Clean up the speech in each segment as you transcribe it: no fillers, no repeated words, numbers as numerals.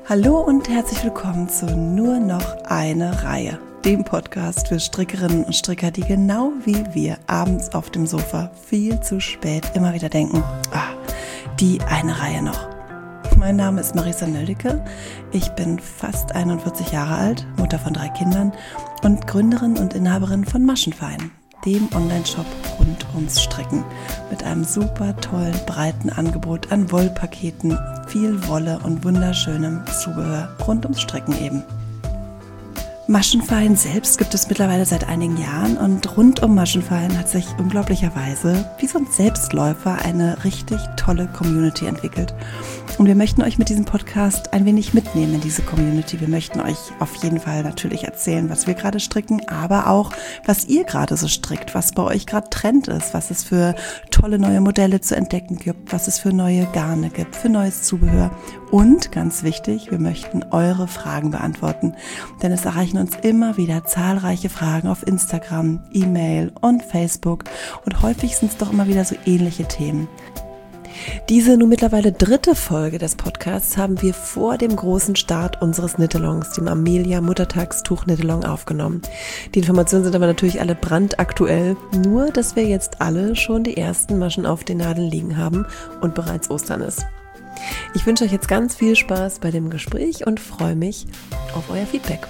Hallo und herzlich willkommen zu Nur noch eine Reihe, dem Podcast für Strickerinnen und Stricker, die genau wie wir abends auf dem Sofa viel zu spät immer wieder denken, die eine Reihe noch. Mein Name ist Marisa Nöldeke, ich bin fast 41 Jahre alt, Mutter von 3 Kindern und Gründerin und Inhaberin von Maschenfein, dem Online-Shop rund ums Stricken, mit einem super tollen, breiten Angebot an Wollpaketen, viel Wolle und wunderschönem Zubehör rund ums Stricken eben. Maschenfein selbst gibt es mittlerweile seit einigen Jahren und rund um Maschenfein hat sich unglaublicherweise wie so ein Selbstläufer eine richtig tolle Community entwickelt. Und wir möchten euch mit diesem Podcast ein wenig mitnehmen in diese Community. Wir möchten euch auf jeden Fall natürlich erzählen, was wir gerade stricken, aber auch, was ihr gerade so strickt, was bei euch gerade Trend ist, was es für tolle neue Modelle zu entdecken gibt, was es für neue Garne gibt, für neues Zubehör. Und ganz wichtig, wir möchten eure Fragen beantworten, denn es erreichen uns immer wieder zahlreiche Fragen auf Instagram, E-Mail und Facebook und häufig sind es doch immer wieder so ähnliche Themen. Diese nun mittlerweile 3. Folge des Podcasts haben wir vor dem großen Start unseres Knit-Alongs, dem Amelia Muttertagstuch Knit-Along, aufgenommen. Die Informationen sind aber natürlich alle brandaktuell, nur dass wir jetzt alle schon die ersten Maschen auf den Nadeln liegen haben und bereits Ostern ist. Ich wünsche euch jetzt ganz viel Spaß bei dem Gespräch und freue mich auf euer Feedback.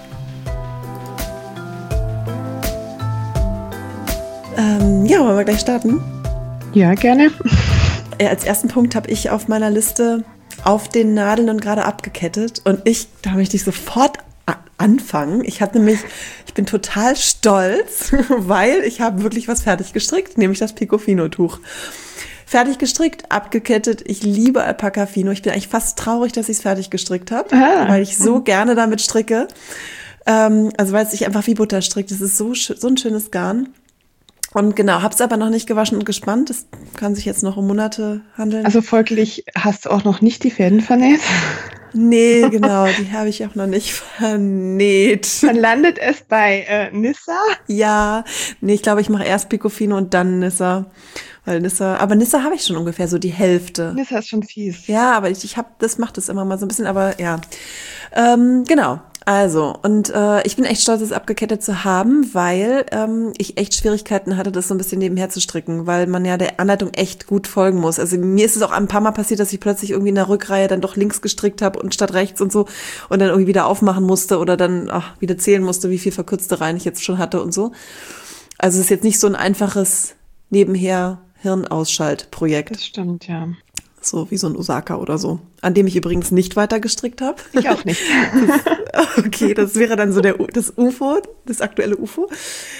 Wollen wir gleich starten? Ja, gerne. Als ersten Punkt habe ich auf meiner Liste auf den Nadeln und gerade abgekettet und da möchte ich sofort anfangen. Ich bin total stolz, weil ich habe wirklich was fertig gestrickt, nämlich das Picofino-Tuch. Fertig gestrickt, abgekettet. Ich liebe Alpaca Fino. Ich bin eigentlich fast traurig, dass ich es fertig gestrickt habe, weil ich so gerne damit stricke. Also weil es sich einfach wie Butter strickt. Das ist so ein schönes Garn. Und genau, habe es aber noch nicht gewaschen und gespannt. Das kann sich jetzt noch um Monate handeln. Also folglich hast du auch noch nicht die Fäden vernäht? Nee, genau, die habe ich auch noch nicht vernäht. Dann landet es bei Nissa? Ja, nee, ich glaube, ich mache erst Picofino und dann Nissa. Weil Nissa habe ich schon ungefähr so die Hälfte. Nissa ist schon fies. Ja, aber das macht es immer mal so ein bisschen, aber ja. Genau. Also, und ich bin echt stolz, es abgekettet zu haben, weil ich echt Schwierigkeiten hatte, das so ein bisschen nebenher zu stricken, weil man ja der Anleitung echt gut folgen muss. Also mir ist es auch ein paar Mal passiert, dass ich plötzlich irgendwie in der Rückreihe dann doch links gestrickt habe und statt rechts und so und dann irgendwie wieder aufmachen musste oder dann wieder zählen musste, wie viel verkürzte Reihen ich jetzt schon hatte und so. Also es ist jetzt nicht so ein einfaches nebenher Hirnausschaltprojekt. Das stimmt, ja. So wie so ein Osaka oder so, an dem ich übrigens nicht weiter gestrickt habe. Ich auch nicht. Okay, das wäre dann so das UFO, das aktuelle UFO.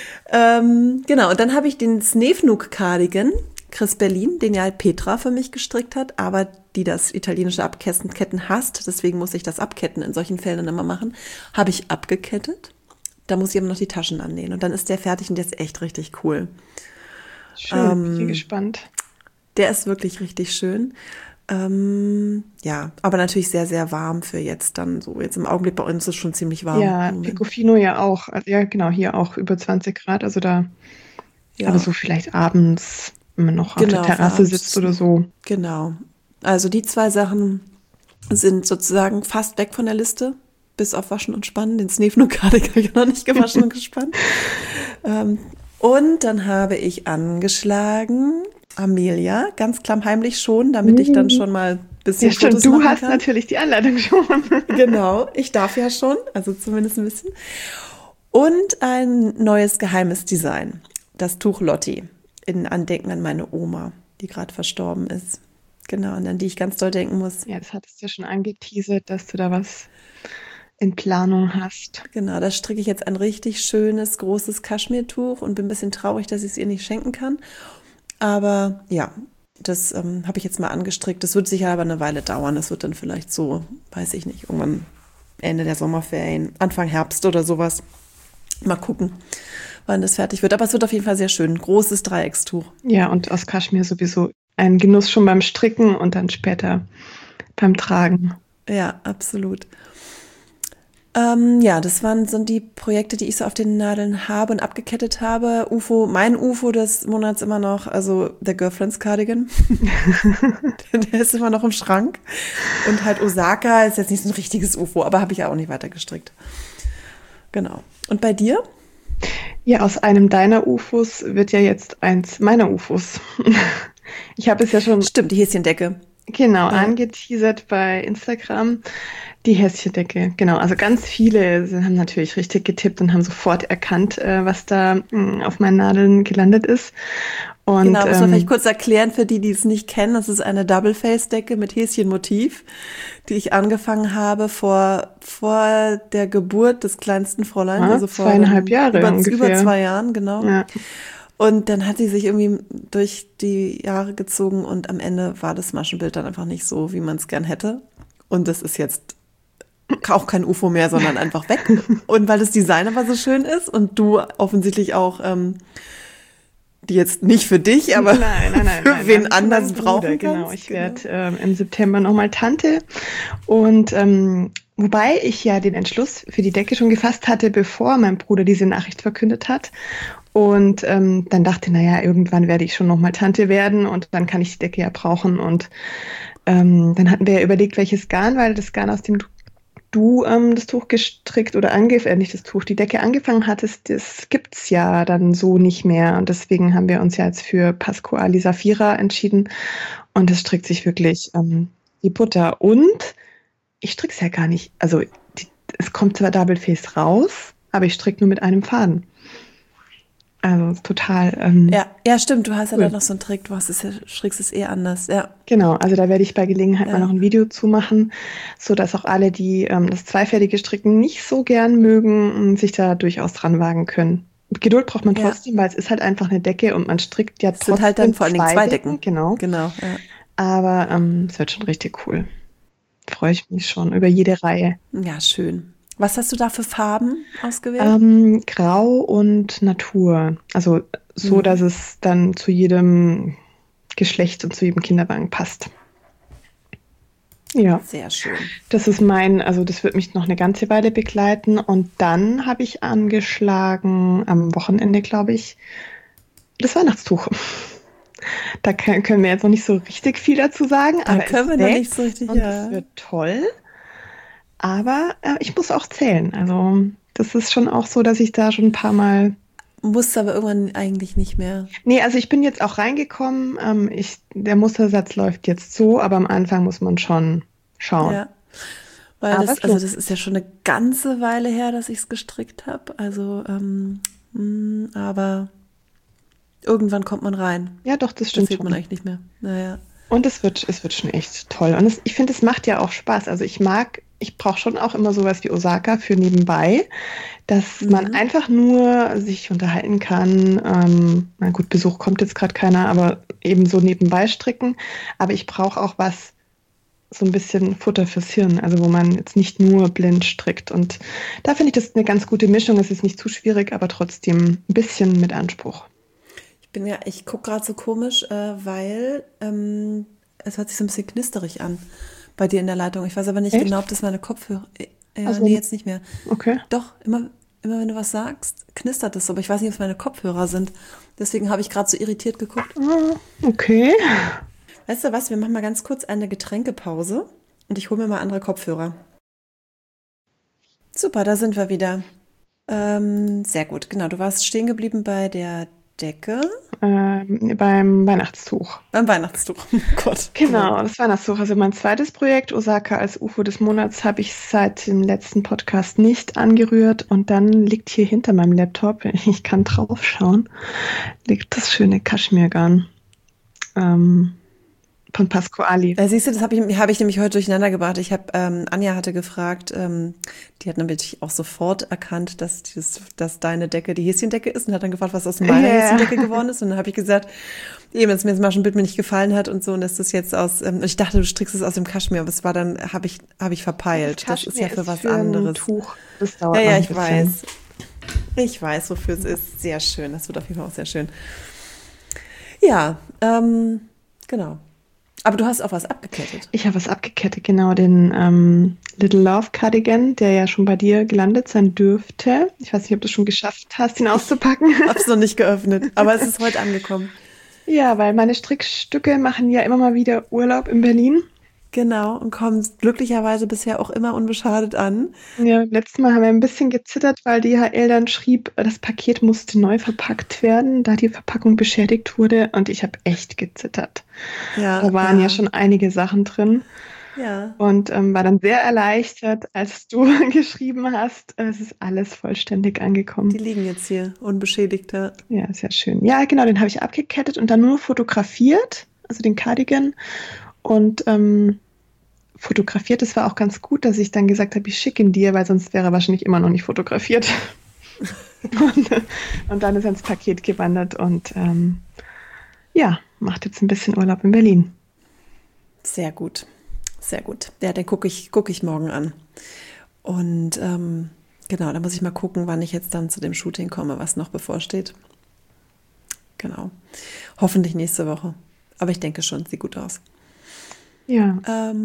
Genau, und dann habe ich den Snefnug Cardigan, Chris Berlin, den ja Petra für mich gestrickt hat, aber die das italienische Abketten hasst, deswegen muss ich das Abketten in solchen Fällen immer machen, habe ich abgekettet. Da muss ich aber noch die Taschen annähen und dann ist der fertig und der ist echt richtig cool. Schön, bin gespannt. Der ist wirklich richtig schön. Ja, aber natürlich sehr, sehr warm für jetzt dann so. Jetzt im Augenblick bei uns ist es schon ziemlich warm. Ja, Picofino ja auch. Ja, genau, hier auch über 20 Grad. Also da, ja. Aber so vielleicht abends, wenn man noch auf der Terrasse sitzt oder so. Genau. Also die 2 Sachen sind sozusagen fast weg von der Liste. Bis auf Waschen und Spannen. Den Snefnug Cardigan habe ich noch nicht gewaschen und gespannt. Und dann habe ich angeschlagen Amelia, ganz klammheimlich schon, damit ich dann schon mal ein bisschen Fotos machen kann. Du hast natürlich die Anleitung schon. Genau, ich darf ja schon, also zumindest ein bisschen. Und ein neues geheimes Design, das Tuch Lotti, in Andenken an meine Oma, die gerade verstorben ist. Genau, und an die ich ganz doll denken muss. Ja, das hattest du ja schon angeteasert, dass du da was in Planung hast. Genau, da stricke ich jetzt ein richtig schönes, großes Kaschmirtuch und bin ein bisschen traurig, dass ich es ihr nicht schenken kann. Aber ja, das habe ich jetzt mal angestrickt. Das wird sicher aber eine Weile dauern. Das wird dann vielleicht so, weiß ich nicht, irgendwann Ende der Sommerferien, Anfang Herbst oder sowas. Mal gucken, wann das fertig wird. Aber es wird auf jeden Fall sehr schön. Großes Dreieckstuch. Ja, und aus Kaschmir sowieso ein Genuss schon beim Stricken und dann später beim Tragen. Ja, absolut. Ja, sind die Projekte, die ich so auf den Nadeln habe und abgekettet habe. Mein UFO des Monats immer noch, also der Girlfriend's Cardigan. Der ist immer noch im Schrank. Und halt Osaka ist jetzt nicht so ein richtiges UFO, aber habe ich auch nicht weiter gestrickt. Genau. Und bei dir? Ja, aus einem deiner UFOs wird ja jetzt eins meiner UFOs. Ich habe es ja schon. Stimmt, die Häschendecke. Genau, angeteasert bei Instagram. Die Häschendecke, genau. Also ganz viele haben natürlich richtig getippt und haben sofort erkannt, was da auf meinen Nadeln gelandet ist. Und, genau, muss man vielleicht kurz erklären für die es nicht kennen. Das ist eine Double-Face-Decke mit Häschenmotiv, die ich angefangen habe vor der Geburt des kleinsten Fräuleins. Ja, also vor 2,5 Jahre ungefähr. Über 2 Jahren, genau. Ja. Und dann hat sie sich irgendwie durch die Jahre gezogen und am Ende war das Maschenbild dann einfach nicht so, wie man es gern hätte. Und das ist jetzt auch kein UFO mehr, sondern einfach weg. Und weil das Design aber so schön ist und du offensichtlich auch die jetzt nicht für dich, aber für wen anders brauchen kannst. Genau, ich werde im September nochmal Tante. Und wobei ich ja den Entschluss für die Decke schon gefasst hatte, bevor mein Bruder diese Nachricht verkündet hat. Und dann dachte, naja, irgendwann werde ich schon nochmal Tante werden und dann kann ich die Decke ja brauchen. Und dann hatten wir ja überlegt, welches Garn, weil das Garn, aus dem du das Tuch gestrickt oder nicht das Tuch, die Decke angefangen hattest, das gibt's ja dann so nicht mehr. Und deswegen haben wir uns ja jetzt für Pasquale Safira entschieden. Und es strickt sich wirklich die Butter. Und ich stricke es ja gar nicht. Also es kommt zwar Double Face raus, aber ich stricke nur mit einem Faden. Also total. Ja, stimmt. Du hast ja da noch so einen Trick. Strickst es anders. Ja. Genau. Also da werde ich bei Gelegenheit mal noch ein Video zu machen, so dass auch alle, die das zweifädige Stricken nicht so gern mögen, sich da durchaus dran wagen können. Mit Geduld braucht man trotzdem, weil es ist halt einfach eine Decke und man strickt ja trotzdem. Es sind halt dann vor allen Dingen 2 Decken. Genau. Ja. Aber es wird schon richtig cool. Freue ich mich schon über jede Reihe. Ja, schön. Was hast du da für Farben ausgewählt? Grau und Natur. Also so, dass es dann zu jedem Geschlecht und zu jedem Kinderwagen passt. Ja. Sehr schön. Das ist das wird mich noch eine ganze Weile begleiten. Und dann habe ich angeschlagen, am Wochenende, glaube ich, das Weihnachtstuch. Da können wir jetzt noch nicht so richtig viel dazu sagen. Da können wir noch nicht so richtig, und das wird toll. Aber ich muss auch zählen. Also das ist schon auch so, dass ich da schon ein paar Mal... Musst aber irgendwann eigentlich nicht mehr. Nee, also ich bin jetzt auch reingekommen. Der Mustersatz läuft jetzt so, aber am Anfang muss man schon schauen. Ja, weil das ist ja schon eine ganze Weile her, dass ich es gestrickt habe. Also, aber irgendwann kommt man rein. Ja, doch, das stimmt. Das sieht man eigentlich nicht mehr. Naja. Und es wird schon echt toll. Und ich finde, es macht ja auch Spaß. Also ich brauche schon auch immer sowas wie Osaka für nebenbei, dass man einfach nur sich unterhalten kann. Na gut, Besuch kommt jetzt gerade keiner, aber eben so nebenbei stricken. Aber ich brauche auch so ein bisschen Futter fürs Hirn, also wo man jetzt nicht nur blind strickt. Und da finde ich das eine ganz gute Mischung. Es ist nicht zu schwierig, aber trotzdem ein bisschen mit Anspruch. Ich gucke gerade so komisch, weil es hört sich so ein bisschen knisterig an bei dir in der Leitung. Ich weiß aber nicht genau, ob das meine Kopfhörer... Nee, jetzt nicht mehr. Okay. Doch, immer wenn du was sagst, knistert es, aber ich weiß nicht, ob es meine Kopfhörer sind. Deswegen habe ich gerade so irritiert geguckt. Okay. Weißt du was, wir machen mal ganz kurz eine Getränkepause und ich hole mir mal andere Kopfhörer. Super, da sind wir wieder. Sehr gut, genau. Du warst stehen geblieben bei der Decke. Beim Weihnachtstuch. Beim Weihnachtstuch, oh Gott. Genau, das Weihnachtstuch. Also mein zweites Projekt, Osaka als UFO des Monats, habe ich seit dem letzten Podcast nicht angerührt. Und dann liegt hier hinter meinem Laptop, ich kann drauf schauen, liegt das schöne Kaschmirgarn von Pasquale. Siehst du, das hab ich nämlich heute durcheinander gebracht. Anja hatte gefragt, die hat nämlich auch sofort erkannt, dass deine Decke die Häschendecke ist und hat dann gefragt, was aus meiner Häschendecke geworden ist. Und dann habe ich gesagt, eben, dass mir das Maschenbild mir nicht gefallen hat und so, und dass das jetzt ich dachte, du strickst es aus dem Kaschmir, aber es war dann, habe ich verpeilt. Das ist ja für was anderes. Ein Tuch. Das dauert ja, ich weiß. Ich weiß, wofür es ist. Sehr schön. Das wird auf jeden Fall auch sehr schön. Ja, genau. Aber du hast auch was abgekettet. Ich habe was abgekettet, genau, den Little Love Cardigan, der ja schon bei dir gelandet sein dürfte. Ich weiß nicht, ob du es schon geschafft hast, ihn auszupacken. Hab's noch nicht geöffnet, aber es ist heute angekommen. Ja, weil meine Strickstücke machen ja immer mal wieder Urlaub in Berlin. Genau, und kommen glücklicherweise bisher auch immer unbeschadet an. Ja, letztes Mal haben wir ein bisschen gezittert, weil DHL dann schrieb, das Paket musste neu verpackt werden, da die Verpackung beschädigt wurde. Und ich habe echt gezittert. Ja, Da waren ja ja, schon einige Sachen drin. ja. Und war dann sehr erleichtert, als du geschrieben hast, es ist alles vollständig Die angekommen. liegen jetzt hier, unbeschädigter. Ja, sehr schön. Ja, genau, den habe ich abgekettet und dann nur fotografiert, also den Cardigan. Und fotografiert, das war auch ganz gut, dass ich dann gesagt habe, ich schicke ihn dir, weil sonst wäre er wahrscheinlich immer noch nicht fotografiert. Und, und dann ist er ins Paket gewandert und ja, macht jetzt ein bisschen Urlaub in Berlin. Sehr gut, sehr gut. Ja, den guck ich morgen an. Und genau, da muss ich mal gucken, wann ich jetzt dann zu dem Shooting komme, was noch bevorsteht. Genau. Hoffentlich nächste Woche. Aber ich denke schon, sieht gut aus. Ja,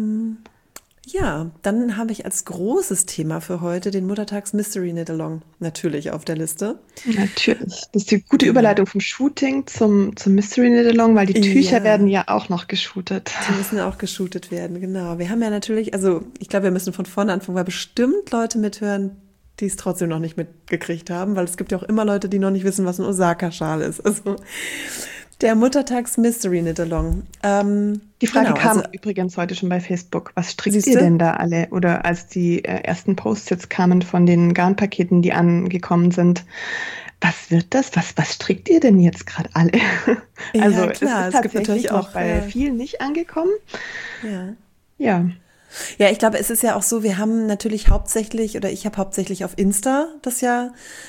Ja, dann habe ich als großes Thema für heute den Muttertags Mystery Knit-Along natürlich auf der Liste. natürlich. Das ist die gute Genau. Überleitung vom Shooting zum Mystery Knit Along, weil die Tücher werden Ja, ja auch noch geshootet. die müssen auch geshootet werden, genau. Wir haben ja natürlich, also ich glaube, wir müssen von vorne anfangen, weil bestimmt Leute mithören, die es trotzdem noch nicht mitgekriegt haben, weil es gibt ja auch immer Leute, die noch nicht wissen, was ein Osaka-Schal ist. Also der Muttertags Mystery Knit-Along. Die Frage Genau, kam also übrigens heute schon bei Facebook. Was strickt siehst ihr du? denn da alle? Oder als die ersten Posts jetzt kamen von den Garnpaketen, die angekommen sind. Was wird das? Was strickt ihr denn jetzt gerade alle? Also Ja, es klar, ist es gibt tatsächlich natürlich noch auch, bei vielen nicht angekommen. ja. Ja, Ja, ich glaube, es ist ja auch so, wir haben natürlich hauptsächlich, oder ich habe hauptsächlich auf Insta das ja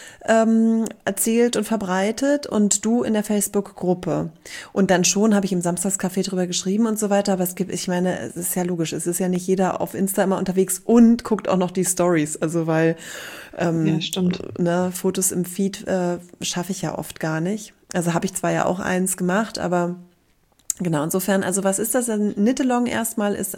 erzählt und verbreitet und du in der Facebook-Gruppe. Und dann schon habe ich im Samstagscafé drüber geschrieben und so weiter, aber es gibt, ich meine, es ist ja logisch, es ist ja nicht jeder auf Insta immer unterwegs und guckt auch noch die Stories, also weil ja, stimmt. ne, Fotos im Feed schaffe ich ja oft gar nicht. Also habe ich zwar ja auch eins gemacht, aber genau, insofern, also was ist das? Ein Knit-Along erstmal ist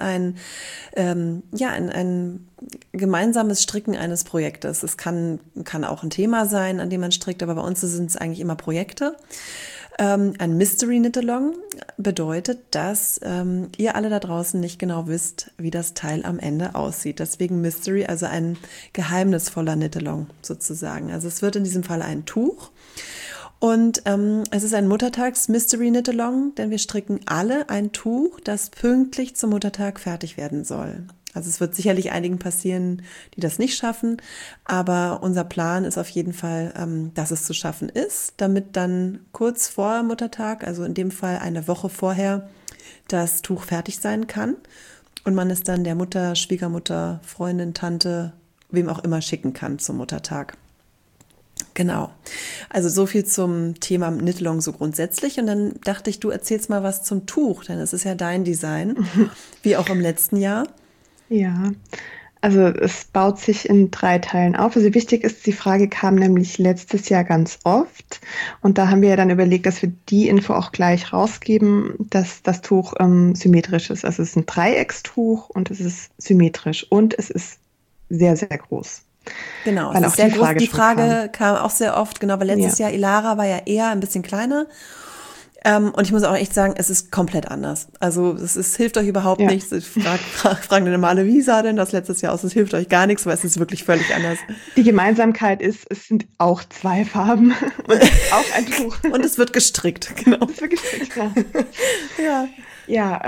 ja, ein gemeinsames Stricken eines Projektes. Es kann auch ein Thema sein, an dem man strickt, aber bei uns sind es eigentlich immer Projekte. Ein Mystery Knit-Along bedeutet, dass ihr alle da draußen nicht genau wisst, wie das Teil am Ende aussieht. Deswegen Mystery, also ein geheimnisvoller Knit-Along sozusagen. Also es wird in diesem Fall ein Tuch. Und es ist ein Muttertags-Mystery-Knit-Along, denn wir stricken alle ein Tuch, das pünktlich zum Muttertag fertig werden soll. Also es wird sicherlich einigen passieren, die das nicht schaffen, aber unser Plan ist auf jeden Fall, dass es zu schaffen ist, damit dann kurz vor Muttertag, also in dem Fall eine Woche vorher, das Tuch fertig sein kann und man es dann der Mutter, Schwiegermutter, Freundin, Tante, wem auch immer schicken kann zum Muttertag. Genau. Also so viel zum Thema Knit-Along so grundsätzlich. Und dann dachte ich, du erzählst mal was zum Tuch, denn es ist ja dein Design, wie auch im letzten Jahr. Ja, also es baut sich in 3 Teilen auf. Also wichtig ist, die Frage kam nämlich letztes Jahr ganz oft. Und da haben wir ja dann überlegt, dass wir die Info auch gleich rausgeben, dass das Tuch symmetrisch ist. Also es ist ein Dreieckstuch und es ist symmetrisch und es ist sehr, sehr groß. Genau, es Weil ist auch sehr die groß. Frage Die schon kam. Frage kam auch sehr oft, genau, weil Ja, letztes Jahr Ilara war ja eher ein bisschen kleiner. Und ich muss auch echt sagen, es ist komplett anders. Also es hilft euch überhaupt ja. nichts. Fragen dann immer alle, wie sah denn das letztes Jahr aus? Es hilft euch gar nichts, weil es ist wirklich völlig anders. Die Gemeinsamkeit ist, es sind auch 2 Farben und es ist auch ein Tuch. Und es wird gestrickt, genau. Das ist wirklich schlecht, ja. Ja. Ja,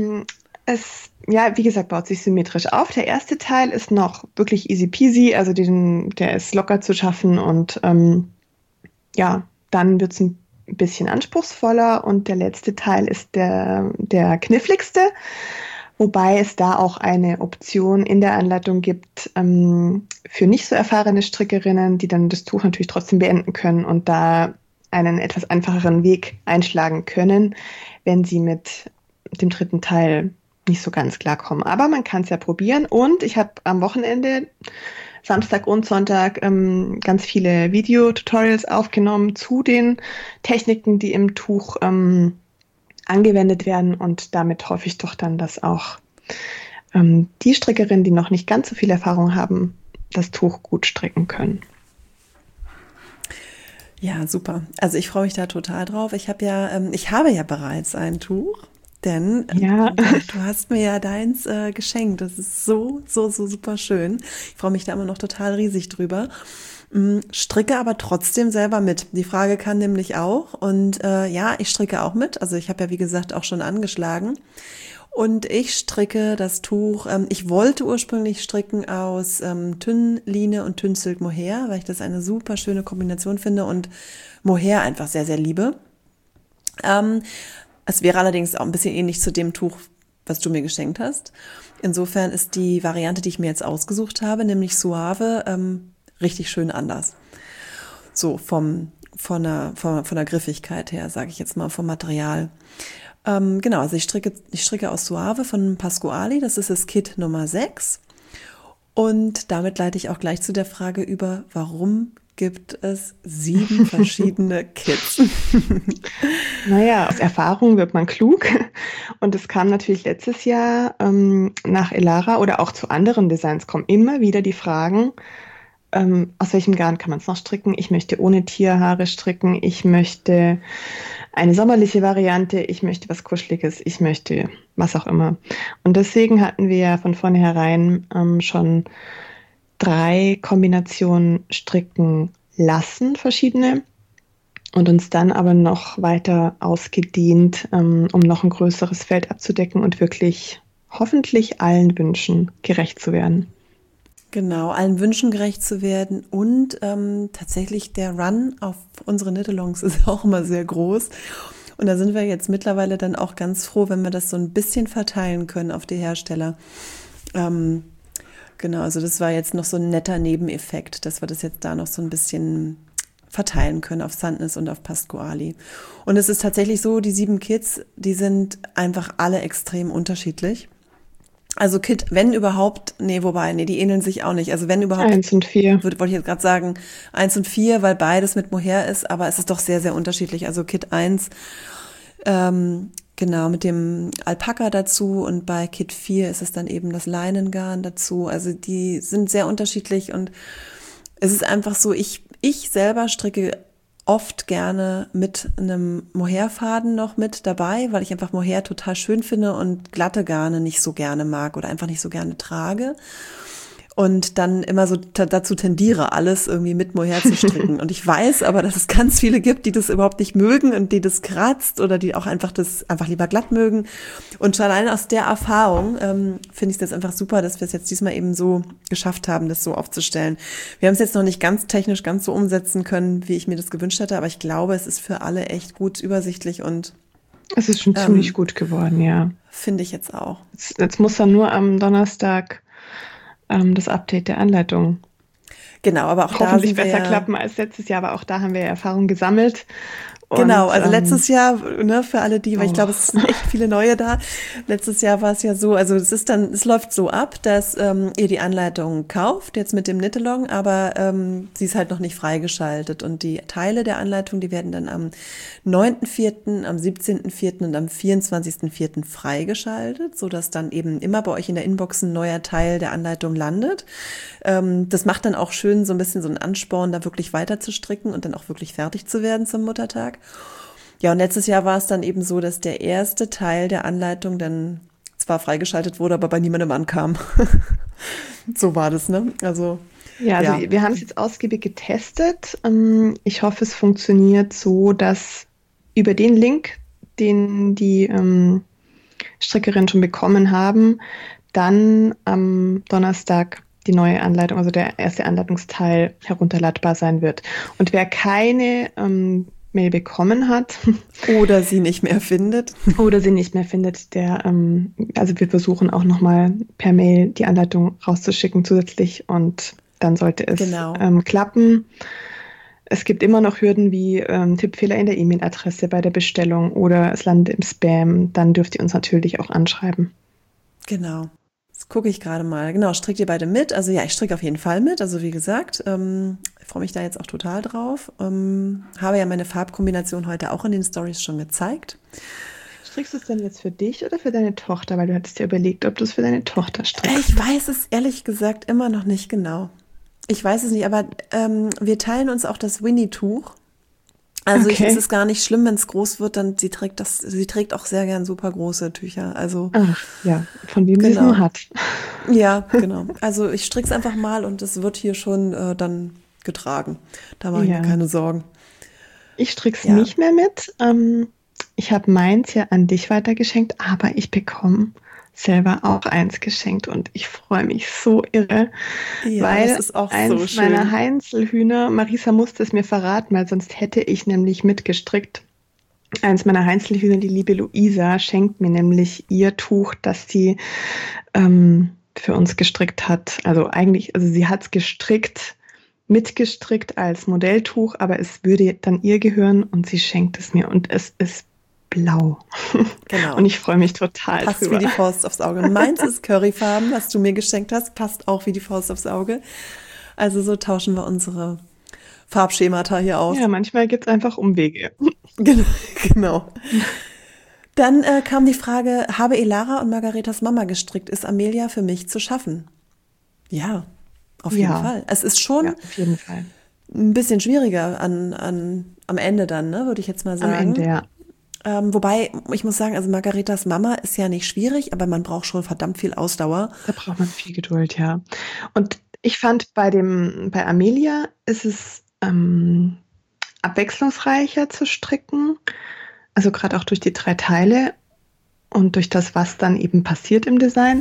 ja, wie gesagt, baut sich symmetrisch auf. Der erste Teil ist noch wirklich easy peasy, also der ist locker zu schaffen und ja, dann wird es ein bisschen anspruchsvoller und der letzte Teil ist der kniffligste, wobei es da auch eine Option in der Anleitung gibt für nicht so erfahrene Strickerinnen, die dann das Tuch natürlich trotzdem beenden können und da einen etwas einfacheren Weg einschlagen können, wenn sie mit dem 3. Teil nicht so ganz klarkommen. Aber man kann es ja probieren und ich habe am Wochenende, Samstag und Sonntag, ganz viele Videotutorials aufgenommen zu den Techniken, die im Tuch angewendet werden und damit hoffe ich doch dann, dass auch die Strickerinnen, die noch nicht ganz so viel Erfahrung haben, das Tuch gut stricken können. Ja, super. Also ich freue mich da total drauf. Ich habe ja bereits ein Tuch, denn Ja. du hast mir ja deins geschenkt. Das ist so, so, so super schön. Ich freue mich da immer noch total riesig drüber. Stricke aber trotzdem selber mit. Die Frage kann nämlich auch. Und ja, ich stricke auch mit. Also ich habe ja, wie gesagt, auch schon angeschlagen. Und ich stricke das Tuch, ich wollte ursprünglich stricken aus Tünnline und Tünnsilk Mohair, weil ich das eine super schöne Kombination finde und Mohair einfach sehr, sehr liebe. Es wäre allerdings auch ein bisschen ähnlich zu dem Tuch, was du mir geschenkt hast. Insofern ist die Variante, die ich mir jetzt ausgesucht habe, nämlich Suave, richtig schön anders. So von der Griffigkeit her, sage ich jetzt mal, vom Material. Genau, also ich stricke aus Suave von Pasquali, das ist das Kit Nummer 6. Und damit leite ich auch gleich zu der Frage über, warum gibt es 7 verschiedene Kits? Naja, aus Erfahrung wird man klug. Und es kam natürlich letztes Jahr nach Elara oder auch zu anderen Designs kommen immer wieder die Fragen, aus welchem Garn kann man es noch stricken? Ich möchte ohne Tierhaare stricken. Ich möchte eine sommerliche Variante. Ich möchte was Kuscheliges. Ich möchte was auch immer. Und deswegen hatten wir ja von vornherein schon 3 Kombinationen stricken lassen, verschiedene. Und uns dann aber noch weiter ausgedehnt, um noch ein größeres Feld abzudecken und wirklich hoffentlich allen Wünschen gerecht zu werden. Genau, allen Wünschen gerecht zu werden und tatsächlich der Run auf unsere Knit-Alongs ist auch immer sehr groß. Und da sind wir jetzt mittlerweile dann auch ganz froh, wenn wir das so ein bisschen verteilen können auf die Hersteller. Genau, also das war jetzt noch so ein netter Nebeneffekt, dass wir das jetzt da noch so ein bisschen verteilen können auf Sandnes und auf Pasquali. Und es ist tatsächlich so, die 7 Kits, die sind einfach alle extrem unterschiedlich. Also Kit, wenn überhaupt, die ähneln sich auch nicht. Also wenn überhaupt. 1 und 4. Wollte ich jetzt gerade sagen, 1 und 4, weil beides mit Mohair ist, aber es ist doch sehr, sehr unterschiedlich. Also Kit 1, genau, mit dem Alpaka dazu und bei Kit 4 ist es dann eben das Leinengarn dazu. Also die sind sehr unterschiedlich und es ist einfach so, ich selber stricke oft gerne mit einem Mohairfaden noch mit dabei, weil ich einfach Mohair total schön finde und glatte Garne nicht so gerne mag oder einfach nicht so gerne trage. Und dann immer so dazu tendiere, alles irgendwie mit Mohair zu stricken. Und ich weiß aber, dass es ganz viele gibt, die das überhaupt nicht mögen und die das kratzt oder die auch einfach lieber glatt mögen. Und schon allein aus der Erfahrung finde ich das einfach super, dass wir es jetzt diesmal eben so geschafft haben, das so aufzustellen. Wir haben es jetzt noch nicht ganz technisch ganz so umsetzen können, wie ich mir das gewünscht hätte, aber ich glaube, es ist für alle echt gut übersichtlich und es ist schon ziemlich gut geworden, ja. Finde ich jetzt auch. Jetzt muss dann nur am Donnerstag das Update der Anleitung genau, aber auch hoffentlich da besser klappen als letztes Jahr, aber auch da haben wir Erfahrung gesammelt. Genau, also letztes Jahr, ne, für alle die, weil ich glaube, es sind echt viele neue da. Letztes Jahr war es ja so, also es läuft so ab, dass ihr die Anleitung kauft, jetzt mit dem Knit-Along, aber sie ist halt noch nicht freigeschaltet und die Teile der Anleitung, die werden dann am 9.4., am 17.4. und am 24.4. freigeschaltet, sodass dann eben immer bei euch in der Inbox ein neuer Teil der Anleitung landet. Das macht dann auch schön so ein bisschen so einen Ansporn, da wirklich weiter zu stricken und dann auch wirklich fertig zu werden zum Muttertag. Ja, und letztes Jahr war es dann eben so, dass der erste Teil der Anleitung dann zwar freigeschaltet wurde, aber bei niemandem ankam. So war das, ne? Also wir haben es jetzt ausgiebig getestet. Ich hoffe, es funktioniert so, dass über den Link, den die Strickerinnen schon bekommen haben, dann am Donnerstag die neue Anleitung, also der erste Anleitungsteil herunterladbar sein wird. Und wer keine Mail bekommen hat oder sie nicht mehr findet, also wir versuchen auch nochmal per Mail die Anleitung rauszuschicken zusätzlich und dann sollte es klappen. Es gibt immer noch Hürden wie Tippfehler in der E-Mail-Adresse bei der Bestellung oder es landet im Spam. Dann dürft ihr uns natürlich auch anschreiben. Genau. Das gucke ich gerade mal. Genau, strickt ihr beide mit? Also ja, ich stricke auf jeden Fall mit. Also wie gesagt, ich freue mich da jetzt auch total drauf. Habe ja meine Farbkombination heute auch in den Stories schon gezeigt. Strickst du es denn jetzt für dich oder für deine Tochter? Weil du hattest ja überlegt, ob du es für deine Tochter strickst. Ich weiß es ehrlich gesagt immer noch nicht genau. Ich weiß es nicht, aber wir teilen uns auch das Winnie-Tuch. Also es Okay. ist gar nicht schlimm, wenn es groß wird, dann sie trägt auch sehr gern super große Tücher. Also Ach, ja, von wem sie es nur genau. hat. Ja, genau. Also ich stricke es einfach mal und es wird hier schon dann getragen. Da mache ich mir Ja, keine Sorgen. ich strick's Ja. nicht mehr mit. Ich habe meins ja an dich weitergeschenkt, aber ich bekomme selber auch eins geschenkt und ich freue mich so irre, Ja, das weil ist auch so eins meiner schön. Heinzelhühner, Marisa musste es mir verraten, weil sonst hätte ich nämlich mitgestrickt. Eins meiner Heinzelhühner, die liebe Luisa, schenkt mir nämlich ihr Tuch, das sie für uns gestrickt hat. Also eigentlich, also sie hat es gestrickt, mitgestrickt als Modelltuch, aber es würde dann ihr gehören und sie schenkt es mir und es ist blau. Und Genau. ich freue mich total Passt wie drüber. die Faust aufs Auge. Meins ist Curryfarben, was du mir geschenkt hast, passt auch wie die Faust aufs Auge. Also so tauschen wir unsere Farbschemata hier Ja, aus. manchmal gibt es einfach Umwege. Genau. Genau. Dann kam die Frage, habe Elara und Margaretas Mama gestrickt? Ist Amelia für mich zu schaffen? Ja, auf jeden Ja, Fall. Es ist ja, schon auf jeden Fall. ein bisschen schwieriger am Ende dann, ne, würde ich jetzt mal Am Ende, sagen. ja. Wobei, ich muss sagen, also Margaretas Mama ist ja nicht schwierig, aber man braucht schon verdammt viel Ausdauer. Da braucht man viel Geduld, ja. Und ich fand bei Amelia ist es abwechslungsreicher zu stricken. Also gerade auch durch die 3 Teile und durch das, was dann eben passiert im Design.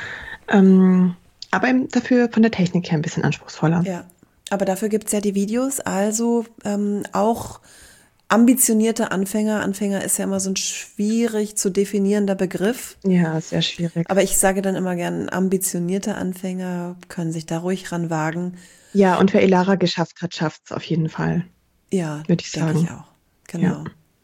Aber eben dafür von der Technik her ein bisschen anspruchsvoller. Ja, aber dafür gibt's ja die Videos, also auch ambitionierte Anfänger. Anfänger ist ja immer so ein schwierig zu definierender Begriff. Ja, sehr schwierig. Aber ich sage dann immer gern, ambitionierte Anfänger können sich da ruhig ranwagen. Ja, und wer Elara geschafft hat, schafft es auf jeden Fall, Ja, würde ich denke ich sagen. auch. Ja. Genau.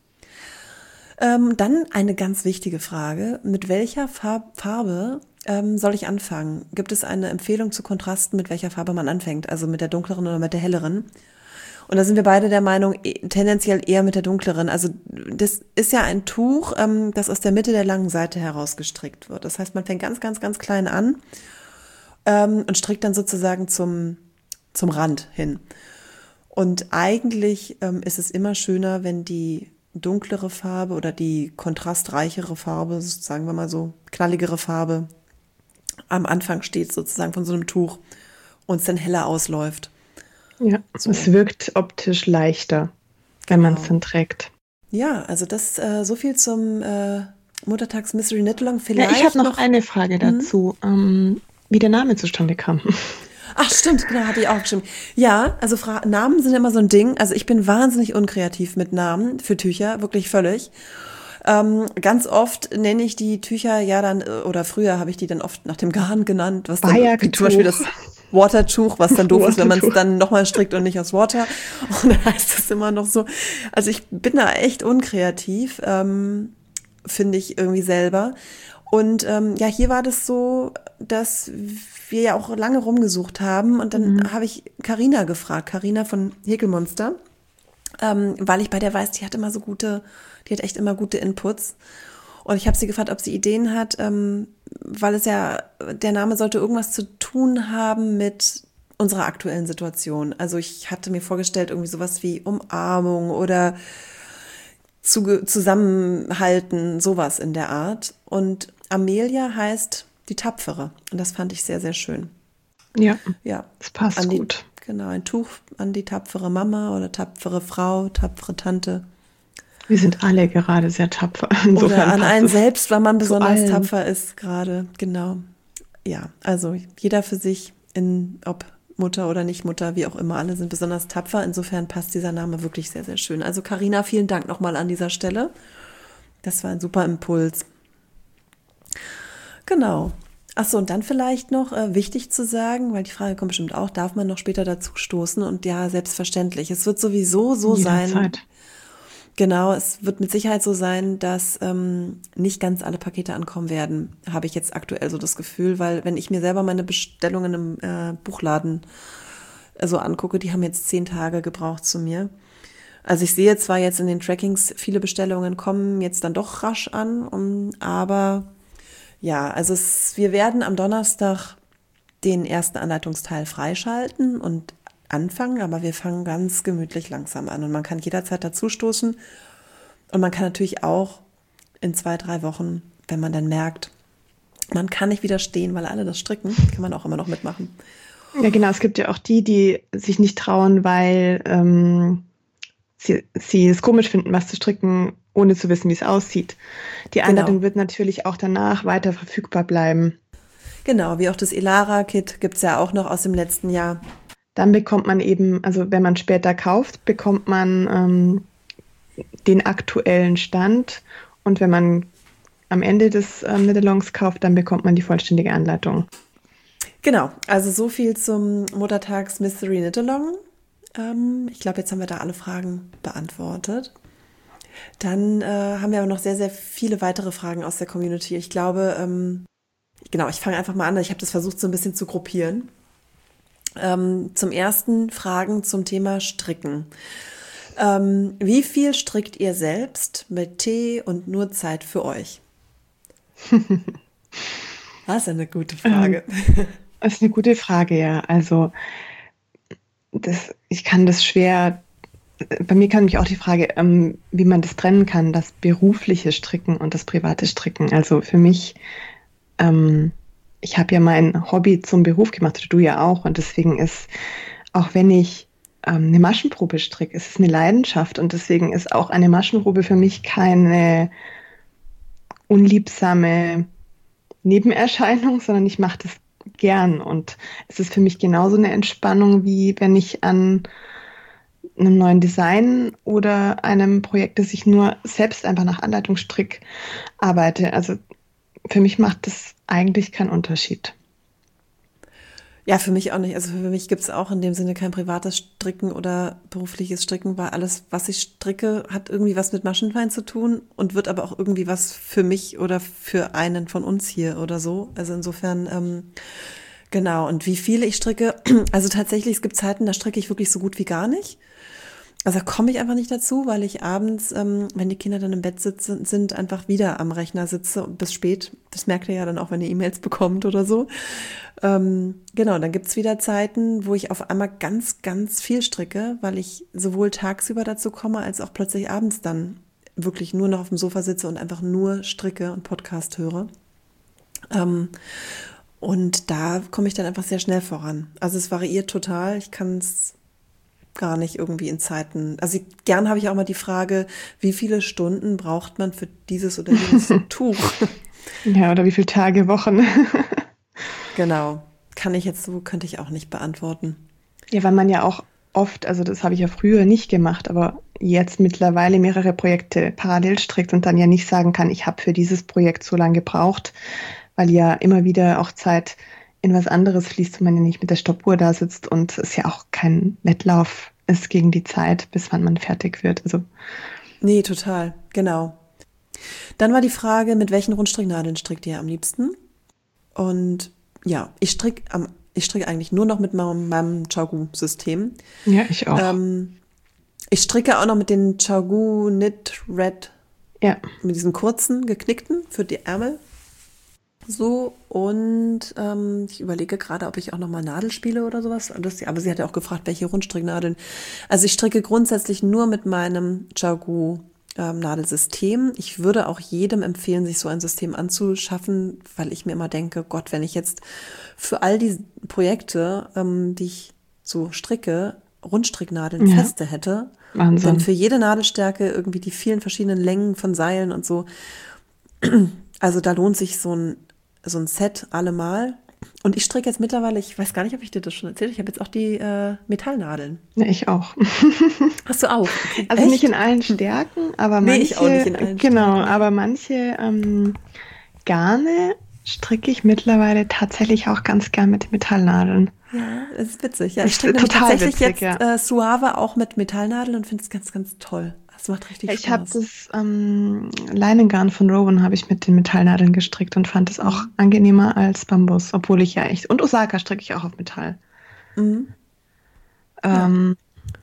Dann eine ganz wichtige Frage. Mit welcher Farbe soll ich anfangen? Gibt es eine Empfehlung zu Kontrasten, mit welcher Farbe man anfängt? Also mit der dunkleren oder mit der helleren? Und da sind wir beide der Meinung, tendenziell eher mit der dunkleren. Also das ist ja ein Tuch, das aus der Mitte der langen Seite herausgestrickt wird. Das heißt, man fängt ganz, ganz, ganz klein an und strickt dann sozusagen zum Rand hin. Und eigentlich ist es immer schöner, wenn die dunklere Farbe oder die kontrastreichere Farbe, sagen wir mal so, knalligere Farbe am Anfang steht sozusagen von so einem Tuch und es dann heller ausläuft. Ja, So, es wirkt optisch leichter, wenn man es genau. dann trägt. Ja, also das so viel zum Muttertags Mystery Knit-Along. Ja, ich habe Vielleicht noch noch. eine Frage dazu, wie der Name zustande kam. Ach, stimmt, genau, hatte ich auch geschrieben. Ja, also Namen sind immer so ein Ding. Also ich bin wahnsinnig unkreativ mit Namen für Tücher, wirklich völlig. Ganz oft nenne ich die Tücher ja dann, oder früher habe ich die dann oft nach dem Garn genannt, was dann, wie zum Beispiel Bajaktuch, das Watertuch, was dann doof ist, wenn man es Watertuch. dann nochmal strickt und nicht aus Water. Und dann heißt es immer noch so. Also ich bin da echt unkreativ, finde ich irgendwie selber. Und ja, hier war das so, dass wir ja auch lange rumgesucht haben und dann habe ich Carina gefragt, Carina von Häkelmonster, weil ich bei der weiß, die hat echt immer gute Inputs. Und ich habe sie gefragt, ob sie Ideen hat, weil der Name sollte irgendwas zu tun haben mit unserer aktuellen Situation. Also ich hatte mir vorgestellt, irgendwie sowas wie Umarmung oder Zusammenhalten, sowas in der Art. Und Amelia heißt die Tapfere. Und das fand ich sehr, sehr schön. Ja, Ja, das passt an die, gut. genau, ein Tuch an die tapfere Mama oder tapfere Frau, tapfere Tante. Wir sind alle gerade sehr tapfer. Oder Insofern an passt einen es selbst, weil man zu besonders allen. tapfer ist gerade. Genau. Ja, also jeder für sich, ob Mutter oder nicht Mutter, wie auch immer, alle sind besonders tapfer. Insofern passt dieser Name wirklich sehr, sehr schön. Also Carina, vielen Dank nochmal an dieser Stelle. Das war ein super Impuls. Genau. Achso, und dann vielleicht noch wichtig zu sagen, weil die Frage kommt bestimmt auch, darf man noch später dazu stoßen? Und ja, selbstverständlich. Es wird sowieso so sein, Jederzeit. genau, es wird mit Sicherheit so sein, dass nicht ganz alle Pakete ankommen werden, habe ich jetzt aktuell so das Gefühl, weil wenn ich mir selber meine Bestellungen im Buchladen so angucke, die haben jetzt 10 Tage gebraucht zu mir. Also ich sehe zwar jetzt in den Trackings, viele Bestellungen kommen jetzt dann doch rasch an, aber ja, also wir werden am Donnerstag den ersten Anleitungsteil freischalten und anfangen, aber wir fangen ganz gemütlich langsam an und man kann jederzeit dazustoßen und man kann natürlich auch in 2-3 Wochen, wenn man dann merkt, man kann nicht widerstehen, weil alle das stricken, kann man auch immer noch mitmachen. Ja, genau. Es gibt ja auch die sich nicht trauen, weil sie es komisch finden, was zu stricken, ohne zu wissen, wie es aussieht. Die Anleitung wird natürlich auch danach weiter verfügbar bleiben. Genau, wie auch das Elara-Kit gibt es ja auch noch aus dem letzten Jahr. Dann bekommt man eben, also wenn man später kauft, bekommt man den aktuellen Stand. Und wenn man am Ende des Knit-Alongs kauft, dann bekommt man die vollständige Anleitung. Genau, also so viel zum Muttertags Mystery Knit-Along. Ich glaube, jetzt haben wir da alle Fragen beantwortet. Dann haben wir aber noch sehr, sehr viele weitere Fragen aus der Community. Ich glaube, genau, ich fange einfach mal an. Ich habe das versucht, so ein bisschen zu gruppieren. Zum ersten Fragen zum Thema Stricken. Wie viel strickt ihr selbst mit Tee und nur Zeit für euch? Das ist eine gute Frage. Das ist eine gute Frage, ja. Also ich kann das schwer, bei mir kann mich auch die Frage, wie man das trennen kann, das berufliche Stricken und das private Stricken. Also für mich, ich habe ja mein Hobby zum Beruf gemacht, oder du ja auch. Und deswegen ist, auch wenn ich eine Maschenprobe stricke, ist es eine Leidenschaft. Und deswegen ist auch eine Maschenprobe für mich keine unliebsame Nebenerscheinung, sondern ich mache das gern. Und es ist für mich genauso eine Entspannung, wie wenn ich an einem neuen Design oder einem Projekt, das ich nur selbst einfach nach Anleitung stricke, arbeite. Also für mich macht das eigentlich keinen Unterschied. Ja, für mich auch nicht. Also für mich gibt es auch in dem Sinne kein privates Stricken oder berufliches Stricken, weil alles, was ich stricke, hat irgendwie was mit Maschenfein zu tun und wird aber auch irgendwie was für mich oder für einen von uns hier oder so. Also insofern, genau. Und wie viele ich stricke, also tatsächlich, es gibt Zeiten, da stricke ich wirklich so gut wie gar nicht. Also da komme ich einfach nicht dazu, weil ich abends, wenn die Kinder dann im Bett sind, einfach wieder am Rechner sitze und bis spät. Das merkt ihr ja dann auch, wenn ihr E-Mails bekommt oder so. Genau, dann gibt's wieder Zeiten, wo ich auf einmal ganz, ganz viel stricke, weil ich sowohl tagsüber dazu komme, als auch plötzlich abends dann wirklich nur noch auf dem Sofa sitze und einfach nur stricke und Podcast höre. Und da komme ich dann einfach sehr schnell voran. Also es variiert total. Ich kann es gar nicht irgendwie in Zeiten. Also gern habe ich auch mal die Frage, wie viele Stunden braucht man für dieses oder jenes Tuch? Ja, oder wie viele Tage, Wochen? Genau. Könnte ich auch nicht beantworten. Ja, weil man ja auch oft, also das habe ich ja früher nicht gemacht, aber jetzt mittlerweile mehrere Projekte parallel strickt und dann ja nicht sagen kann, ich habe für dieses Projekt so lange gebraucht, weil ja immer wieder auch Zeit in was anderes fließt und man ja nicht mit der Stoppuhr da sitzt und es ja auch kein Wettlauf ist gegen die Zeit, bis wann man fertig wird. Also nee, total, genau. Dann war die Frage, mit welchen Rundstricknadeln strickt ihr am liebsten? Und ja, ich stricke eigentlich nur noch mit meinem Chaogu-System. Ja, ich auch. Ich stricke auch noch mit den Chaogu Knit Red, ja, mit diesen kurzen, geknickten für die Ärmel. So, und ich überlege gerade, ob ich auch nochmal Nadel spiele oder sowas. Aber sie hat ja auch gefragt, welche Rundstricknadeln. Also ich stricke grundsätzlich nur mit meinem Chaogu Nadelsystem. Ich würde auch jedem empfehlen, sich so ein System anzuschaffen, weil ich mir immer denke, Gott, wenn ich jetzt für all die Projekte, die ich so stricke, Rundstricknadeln feste hätte, Wahnsinn. Dann für jede Nadelstärke irgendwie die vielen verschiedenen Längen von Seilen und so. Also da lohnt sich so ein Set allemal. Und ich stricke jetzt mittlerweile, ich weiß gar nicht, ob ich dir das schon erzählt habe, ich habe jetzt auch die Metallnadeln. Ja, ich auch. Hast du auch? Okay. Also nicht in allen Stärken, aber manche. Ich auch nicht in allen genau, Stärken. aber manche Garne stricke ich mittlerweile tatsächlich auch ganz gern mit den Metallnadeln. Ja, das ist witzig. Ja, ich stricke tatsächlich witzig, jetzt Suave auch mit Metallnadeln und finde es ganz, ganz toll. Das macht richtig Spaß. Ich habe das Leinengarn von Rowan habe ich mit den Metallnadeln gestrickt und fand es auch angenehmer als Bambus, obwohl ich ja echt, und Osaka stricke ich auch auf Metall. Mhm.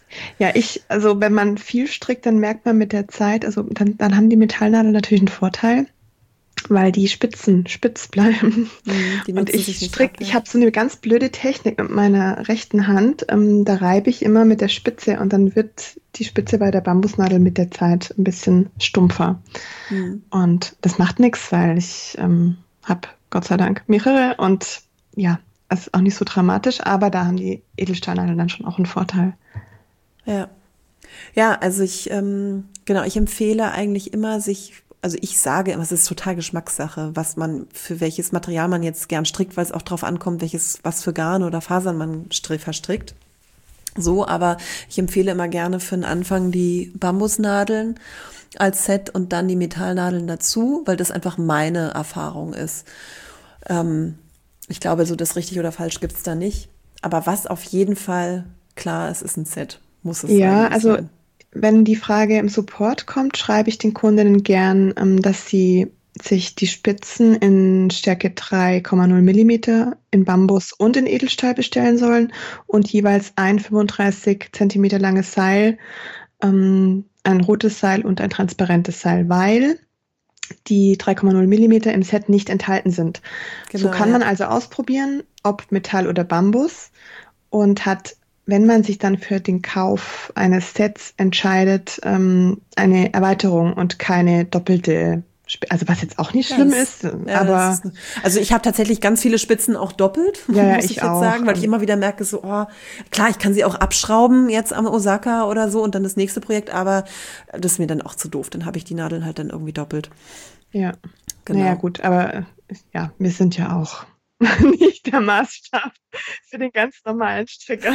Ja, also wenn man viel strickt, dann merkt man mit der Zeit, also dann haben die Metallnadeln natürlich einen Vorteil, weil die Spitzen spitz bleiben. Die Und nutzen sich ich nicht ab, stricke, ja. ich habe so eine ganz blöde Technik mit meiner rechten Hand. Da reibe ich immer mit der Spitze und dann wird die Spitze bei der Bambusnadel mit der Zeit ein bisschen stumpfer. Hm. Und das macht nichts, weil ich habe Gott sei Dank mehrere und ja, es ist auch nicht so dramatisch, aber da haben die Edelstahlnadeln dann schon auch einen Vorteil. Ja. Ja, also genau, ich empfehle eigentlich immer also ich sage immer, es ist total Geschmackssache, für welches Material man jetzt gern strickt, weil es auch drauf ankommt, was für Garne oder Fasern man verstrickt. So, aber ich empfehle immer gerne für den Anfang die Bambusnadeln als Set und dann die Metallnadeln dazu, weil das einfach meine Erfahrung ist. Ich glaube, so das richtig oder falsch gibt's da nicht. Aber was auf jeden Fall klar ist ein Set. Muss es Ja, eigentlich also sein. wenn die Frage im Support kommt, schreibe ich den Kundinnen gern, dass sie sich die Spitzen in Stärke 3,0 Millimeter in Bambus und in Edelstahl bestellen sollen und jeweils ein 35 Zentimeter langes Seil, ein rotes Seil und ein transparentes Seil, weil die 3,0 Millimeter im Set nicht enthalten sind. So Genau, kann ja. man also ausprobieren, ob Metall oder Bambus und hat, wenn man sich dann für den Kauf eines Sets entscheidet, eine Erweiterung und keine doppelte, also was jetzt auch nicht Ja, schlimm ist, aber also ich habe tatsächlich ganz viele Spitzen auch doppelt, ja, muss ich ich jetzt auch. sagen, weil ich immer wieder merke, so, oh, klar, ich kann sie auch abschrauben jetzt am Osaka oder so und dann das nächste Projekt, aber das ist mir dann auch zu doof. Dann habe ich die Nadeln halt dann irgendwie doppelt. Ja, naja Genau. gut, aber ja, wir sind ja auch nicht der Maßstab für den ganz normalen Stricker.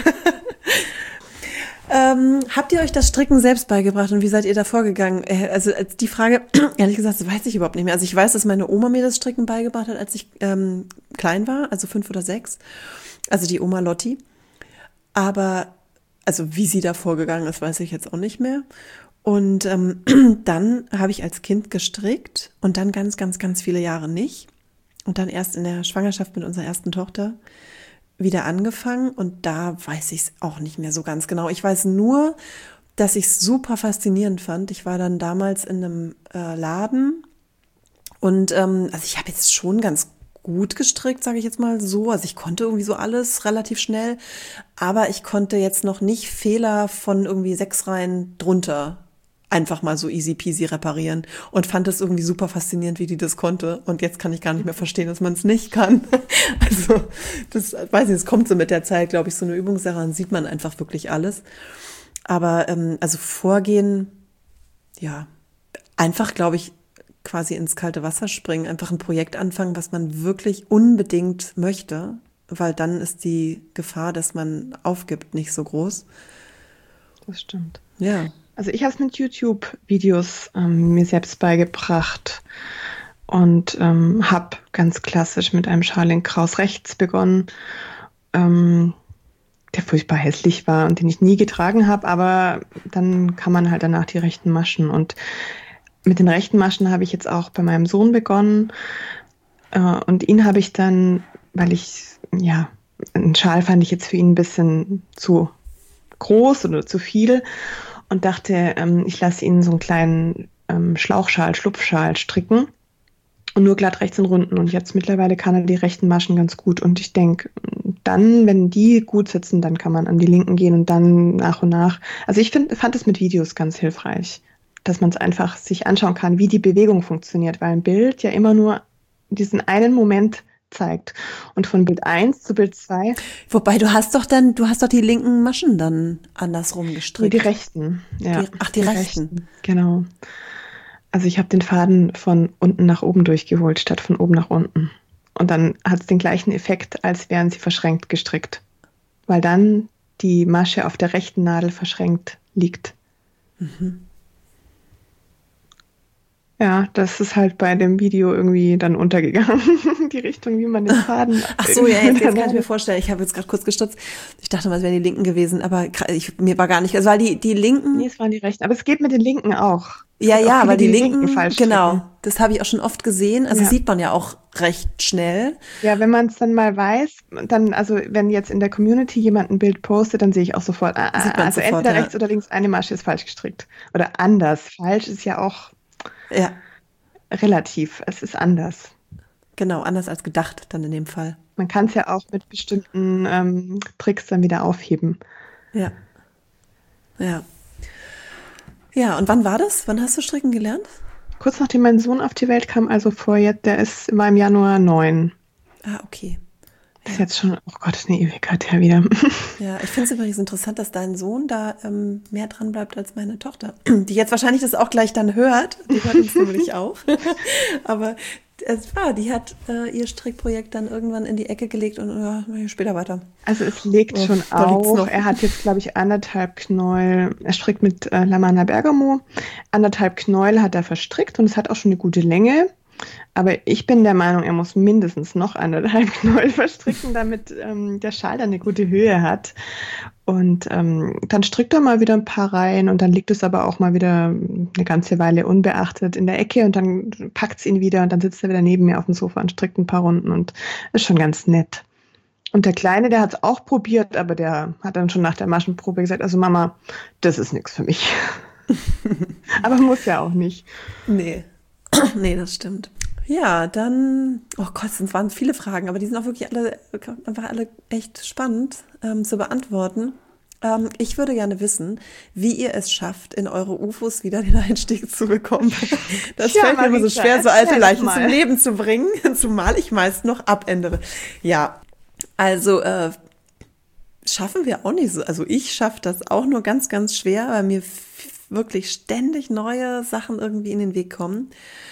Habt ihr euch das Stricken selbst beigebracht und wie seid ihr da vorgegangen? Also die Frage, ehrlich gesagt, das weiß ich überhaupt nicht mehr. Also ich weiß, dass meine Oma mir das Stricken beigebracht hat, als ich klein war, also 5 oder 6. Also die Oma Lotti. Aber also wie sie da vorgegangen ist, weiß ich jetzt auch nicht mehr. Und dann habe ich als Kind gestrickt und dann ganz, ganz, ganz viele Jahre nicht. Und dann erst in der Schwangerschaft mit unserer ersten Tochter wieder angefangen und da weiß ich es auch nicht mehr so ganz genau. Ich weiß nur, dass ich es super faszinierend fand. Ich war dann damals in einem Laden und also ich habe jetzt schon ganz gut gestrickt, sage ich jetzt mal so. Also ich konnte irgendwie so alles relativ schnell, aber ich konnte jetzt noch nicht Fehler von irgendwie 6 Reihen drunter einfach mal so easy peasy reparieren und fand es irgendwie super faszinierend, wie die das konnte. Und jetzt kann ich gar nicht mehr verstehen, dass man es nicht kann. Also, das weiß ich, es kommt so mit der Zeit, glaube ich, so eine Übungssache, dann sieht man einfach wirklich alles. Aber also vorgehen, ja, einfach, glaube ich, quasi ins kalte Wasser springen, einfach ein Projekt anfangen, was man wirklich unbedingt möchte, weil dann ist die Gefahr, dass man aufgibt, nicht so groß. Das stimmt. Ja. Also ich habe es mit YouTube-Videos mir selbst beigebracht und habe ganz klassisch mit einem Scharling Kraus rechts begonnen, der furchtbar hässlich war und den ich nie getragen habe, aber dann kann man halt danach die rechten Maschen und mit den rechten Maschen habe ich jetzt auch bei meinem Sohn begonnen und ihn habe ich dann, weil ich, ja, einen Schal fand ich jetzt für ihn ein bisschen zu groß oder zu viel und dachte, ich lasse ihn so einen kleinen Schlauchschal, Schlupfschal stricken und nur glatt rechts und runden. Und jetzt mittlerweile kann er die rechten Maschen ganz gut. Und ich denke, dann, wenn die gut sitzen, dann kann man an die linken gehen und dann nach und nach. Also ich fand es mit Videos ganz hilfreich, dass man es einfach sich anschauen kann, wie die Bewegung funktioniert, weil ein Bild ja immer nur diesen einen Moment zeigt. Und von Bild 1 zu Bild 2. Wobei du hast doch die linken Maschen dann andersrum Nee, die gestrickt. rechten. Ja, Die rechten. genau. Also ich habe den Faden von unten nach oben durchgeholt, statt von oben nach unten. Und dann hat es den gleichen Effekt, als wären sie verschränkt gestrickt. Weil dann die Masche auf der rechten Nadel verschränkt liegt. Ja, das ist halt bei dem Video irgendwie dann untergegangen, die Richtung, wie man den Faden Ach so, ja, mit der jetzt kann ich mir Nadel. vorstellen, ich habe jetzt gerade kurz gestutzt. Ich dachte mal, es wären die Linken gewesen, aber mir war gar nicht, also weil die Nee, Linken, es waren die Rechten. Aber es geht mit den Linken auch. Es ja, gibt auch ja, viele, weil die die die Linken Linken, falsch genau, stricken. das habe ich auch schon oft gesehen, also Ja. sieht man ja auch recht schnell. Ja, wenn man es dann mal weiß, dann, also wenn jetzt in der Community jemand ein Bild postet, dann sehe ich auch sofort, Sieht man also sofort, entweder ja. rechts oder links eine Masche ist falsch gestrickt. Oder anders. Falsch ist ja auch Ja, relativ. Es ist anders. genau, anders als gedacht dann in dem Fall. Man kann es ja auch mit bestimmten Tricks dann wieder aufheben. Ja, ja. Ja, und wann war das? Wann hast du stricken gelernt? Kurz nachdem mein Sohn auf die Welt kam, also vor jetzt, war im Januar 9. Ah, okay. Ist Ja. jetzt schon, oh Gott, eine Ewigkeit her wieder. Ja, ich finde es übrigens interessant, dass dein Sohn da mehr dran bleibt als meine Tochter, die jetzt wahrscheinlich das auch gleich dann hört. Die hört uns nämlich auch. Aber die hat ihr Strickprojekt dann irgendwann in die Ecke gelegt und später weiter. Also es legt Oh, schon da liegt's auf. noch. Er hat jetzt, glaube ich, 1,5 Knäuel. Er strickt mit Lamanna Bergamo. 1,5 Knäuel hat er verstrickt und es hat auch schon eine gute Länge. Aber ich bin der Meinung, er muss mindestens noch 1,5 Knäuel verstricken, damit der Schal dann eine gute Höhe hat. Und dann strickt er mal wieder ein paar Reihen und dann liegt es aber auch mal wieder eine ganze Weile unbeachtet in der Ecke und dann packt es ihn wieder und dann sitzt er wieder neben mir auf dem Sofa und strickt ein paar Runden und ist schon ganz nett. Und der Kleine, der hat es auch probiert, aber der hat dann schon nach der Maschenprobe gesagt, also Mama, das ist nichts für mich. Aber muss ja auch nicht. Nee. Nee, das stimmt. Ja, dann, oh Gott, es waren viele Fragen, aber die sind auch wirklich einfach alle echt spannend zu beantworten. Ich würde gerne wissen, wie ihr es schafft, in eure UFOs wieder den Einstieg zu bekommen. Das Tja, fällt mir immer so Marisa, schwer, so alte erzähl Leichen mal. zum Leben zu bringen, zumal ich meist noch abändere. Ja, also schaffen wir auch nicht so. Also ich schaffe das auch nur ganz, ganz schwer, weil mir wirklich ständig neue Sachen irgendwie in den Weg kommen.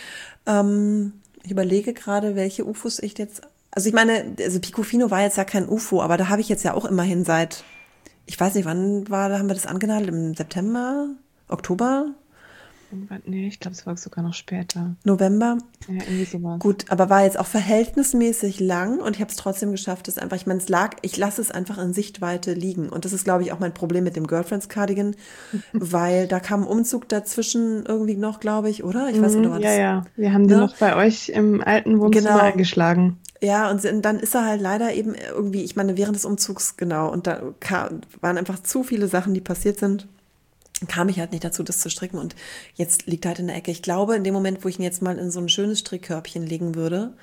Ich überlege gerade, welche UFOs ich jetzt. Also ich meine, also Picofino war jetzt ja kein UFO, aber da habe ich jetzt ja auch immerhin seit, ich weiß nicht, wann war, da haben wir das angenagelt, im September, Oktober, Nee, ich glaube, es war sogar noch später. November. Ja, irgendwie sowas. Gut, aber war jetzt auch verhältnismäßig lang und ich habe es trotzdem geschafft, es einfach, ich meine, ich lasse es einfach in Sichtweite liegen. Und das ist, glaube ich, auch mein Problem mit dem Girlfriends Cardigan, weil da kam ein Umzug dazwischen irgendwie noch, glaube ich, oder? Ich weiß nicht, oder war Ja, das, ja. Wir haben den ne? noch bei euch im alten Wohnzimmer Genau. eingeschlagen. Ja, und dann ist er halt leider eben irgendwie, ich meine, während des Umzugs, genau, und da waren einfach zu viele Sachen, die passiert sind, kam ich halt nicht dazu, das zu stricken und jetzt liegt er halt in der Ecke. Ich glaube, in dem Moment, wo ich ihn jetzt mal in so ein schönes Strickkörbchen legen würde,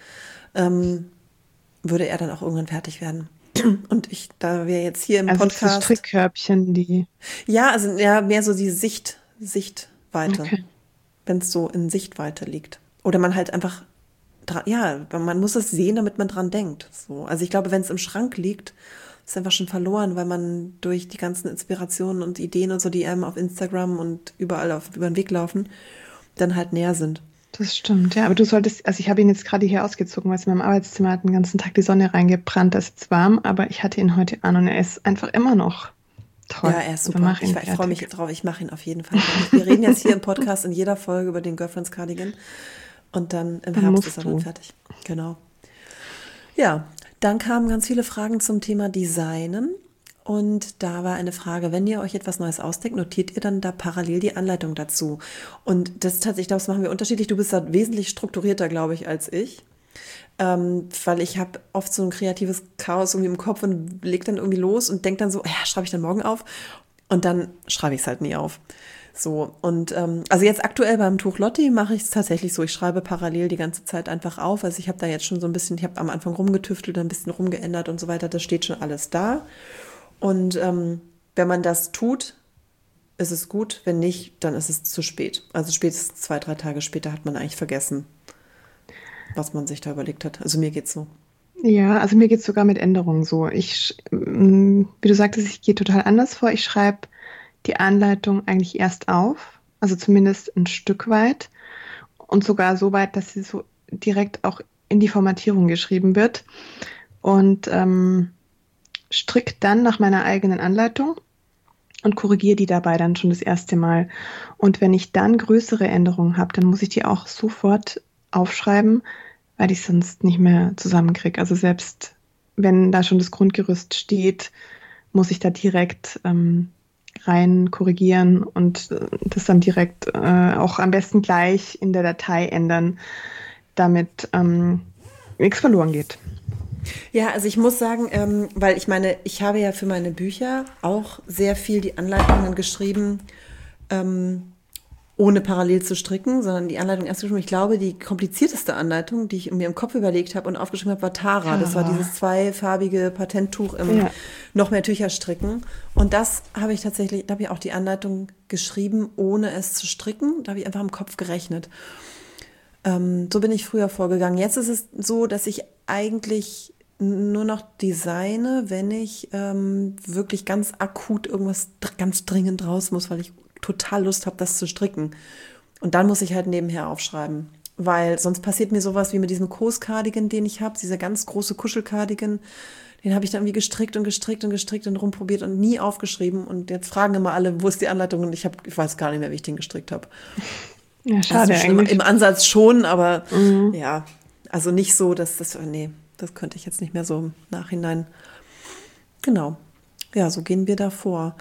würde er dann auch irgendwann fertig werden. Und da wir jetzt hier im Also so Podcast, Strickkörbchen, die. ja, also ja, mehr so die Sichtweite, Okay. wenn es so in Sichtweite liegt. Oder man halt einfach, ja, man muss es sehen, damit man dran denkt. So. Also ich glaube, wenn es im Schrank liegt, ist einfach schon verloren, weil man durch die ganzen Inspirationen und Ideen und so, die einem auf Instagram und überall über den Weg laufen, dann halt näher sind. Das stimmt, ja. Aber du solltest, also ich habe ihn jetzt gerade hier ausgezogen, weil es in meinem Arbeitszimmer hat den ganzen Tag die Sonne reingebrannt. Das ist jetzt warm, aber ich hatte ihn heute an und er ist einfach immer noch toll. Ja, er ist Also super. mach ihn Ich freue mich fertig. drauf. Ich mache ihn auf jeden Fall fertig. Wir reden jetzt hier im Podcast in jeder Folge über den Girlfriends Cardigan und dann im Dann Herbst ist er musst dann du. fertig. Genau. Ja, dann kamen ganz viele Fragen zum Thema Designen. Und da war eine Frage, wenn ihr euch etwas Neues ausdenkt, notiert ihr dann da parallel die Anleitung dazu? Und das tatsächlich, das machen wir unterschiedlich. Du bist da wesentlich strukturierter, glaube ich, als ich. Weil ich habe oft so ein kreatives Chaos irgendwie im Kopf und leg dann irgendwie los und denke dann so, ja, schreibe ich dann morgen auf? Und dann schreibe ich es halt nie auf. So, und also jetzt aktuell beim Tuch Lotti mache ich es tatsächlich so, ich schreibe parallel die ganze Zeit einfach auf. Also ich habe da jetzt schon so ein bisschen, ich habe am Anfang rumgetüftelt, ein bisschen rumgeändert und so weiter, das steht schon alles da. Und wenn man das tut, ist es gut, wenn nicht, dann ist es zu spät. Also spätestens 2, 3 Tage später hat man eigentlich vergessen, was man sich da überlegt hat. Also mir geht's so. Ja, also mir geht es sogar mit Änderungen so. Wie du sagtest, ich gehe total anders vor. Ich schreibe die Anleitung eigentlich erst auf, also zumindest ein Stück weit und sogar so weit, dass sie so direkt auch in die Formatierung geschrieben wird und strick dann nach meiner eigenen Anleitung und korrigiere die dabei dann schon das erste Mal. Und wenn ich dann größere Änderungen habe, dann muss ich die auch sofort aufschreiben, weil ich sonst nicht mehr zusammenkriege. Also selbst wenn da schon das Grundgerüst steht, muss ich da direkt rein korrigieren und das dann direkt auch am besten gleich in der Datei ändern, damit nichts verloren geht. Ja, also ich muss sagen, weil ich meine, ich habe ja für meine Bücher auch sehr viel die Anleitungen geschrieben, ohne parallel zu stricken, sondern die Anleitung erst geschrieben. Ich glaube, die komplizierteste Anleitung, die ich mir im Kopf überlegt habe und aufgeschrieben habe, war Tara. Das war dieses zweifarbige Patenttuch im noch mehr Tücher stricken. Und das habe ich tatsächlich, da habe ich auch die Anleitung geschrieben, ohne es zu stricken. Da habe ich einfach im Kopf gerechnet. So bin ich früher vorgegangen. Jetzt ist es so, dass ich eigentlich nur noch designe, wenn ich wirklich ganz akut irgendwas ganz dringend raus muss, weil ich total Lust habe, das zu stricken. Und dann muss ich halt nebenher aufschreiben, weil sonst passiert mir sowas wie mit diesem Kos-Cardigan, den ich habe, dieser ganz große Kuschel-Cardigan. Den habe ich dann wie gestrickt und rumprobiert und nie aufgeschrieben. Und jetzt fragen immer alle, wo ist die Anleitung? Und ich weiß gar nicht mehr, wie ich den gestrickt habe. Ja, schade also eigentlich. Im Ansatz schon, aber ja, also nicht so, dass das könnte ich jetzt nicht mehr so im Nachhinein. Genau. Ja, so gehen wir da vor.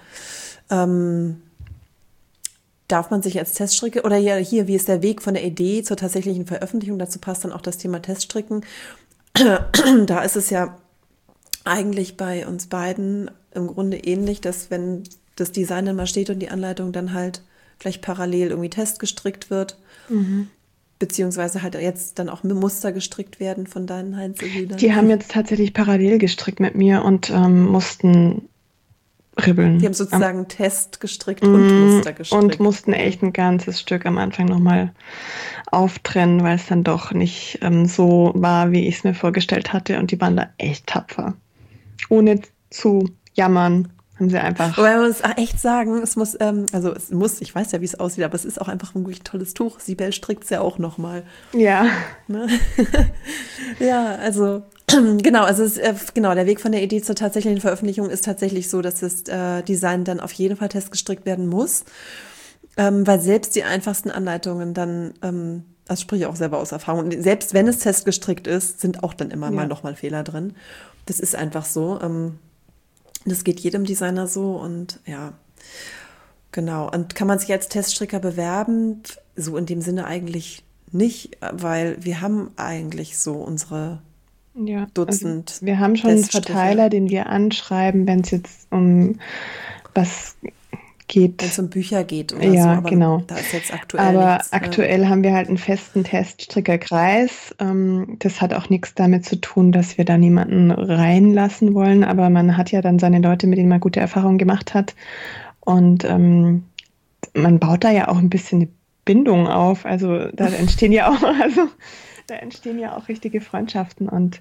Darf man sich als Teststricke, oder hier, wie ist der Weg von der Idee zur tatsächlichen Veröffentlichung? Dazu passt dann auch das Thema Teststricken. Da ist es ja eigentlich bei uns beiden im Grunde ähnlich, dass wenn das Design dann mal steht und die Anleitung dann halt gleich parallel irgendwie testgestrickt wird, beziehungsweise halt jetzt dann auch mit Muster gestrickt werden von deinen Heinzelhütern. Die haben jetzt tatsächlich parallel gestrickt mit mir und mussten ribbeln. Die haben sozusagen Test gestrickt und Muster gestrickt. Und mussten echt ein ganzes Stück am Anfang nochmal auftrennen, weil es dann doch nicht so war, wie ich es mir vorgestellt hatte. Und die waren da echt tapfer. Ohne zu jammern, haben sie einfach... Wobei man muss echt sagen, es muss, ich weiß ja, wie es aussieht, aber es ist auch einfach ein wirklich tolles Tuch. Sibel strickt es ja auch nochmal. Ja. Ne? Ja, also... Genau, also der Weg von der Idee zur tatsächlichen Veröffentlichung ist tatsächlich so, dass das Design dann auf jeden Fall testgestrickt werden muss, weil selbst die einfachsten Anleitungen dann, das spreche ich auch selber aus Erfahrung, und selbst wenn es testgestrickt ist, sind auch dann immer mal nochmal Fehler drin. Das ist einfach so. Das geht jedem Designer so und ja, genau. Und kann man sich als Teststricker bewerben? So in dem Sinne eigentlich nicht, weil wir haben eigentlich so unsere Dutzend. Also wir haben schon einen Verteiler, den wir anschreiben, wenn es jetzt um was geht. Wenn es um Bücher geht oder ja, so. Aber genau. Da ist jetzt aktuell aber nichts, aktuell haben wir halt einen festen Teststrickerkreis. Das hat auch nichts damit zu tun, dass wir da niemanden reinlassen wollen, aber man hat ja dann seine Leute, mit denen man gute Erfahrungen gemacht hat. Und man baut da ja auch ein bisschen eine Bindung auf. Also da entstehen ja auch richtige Freundschaften und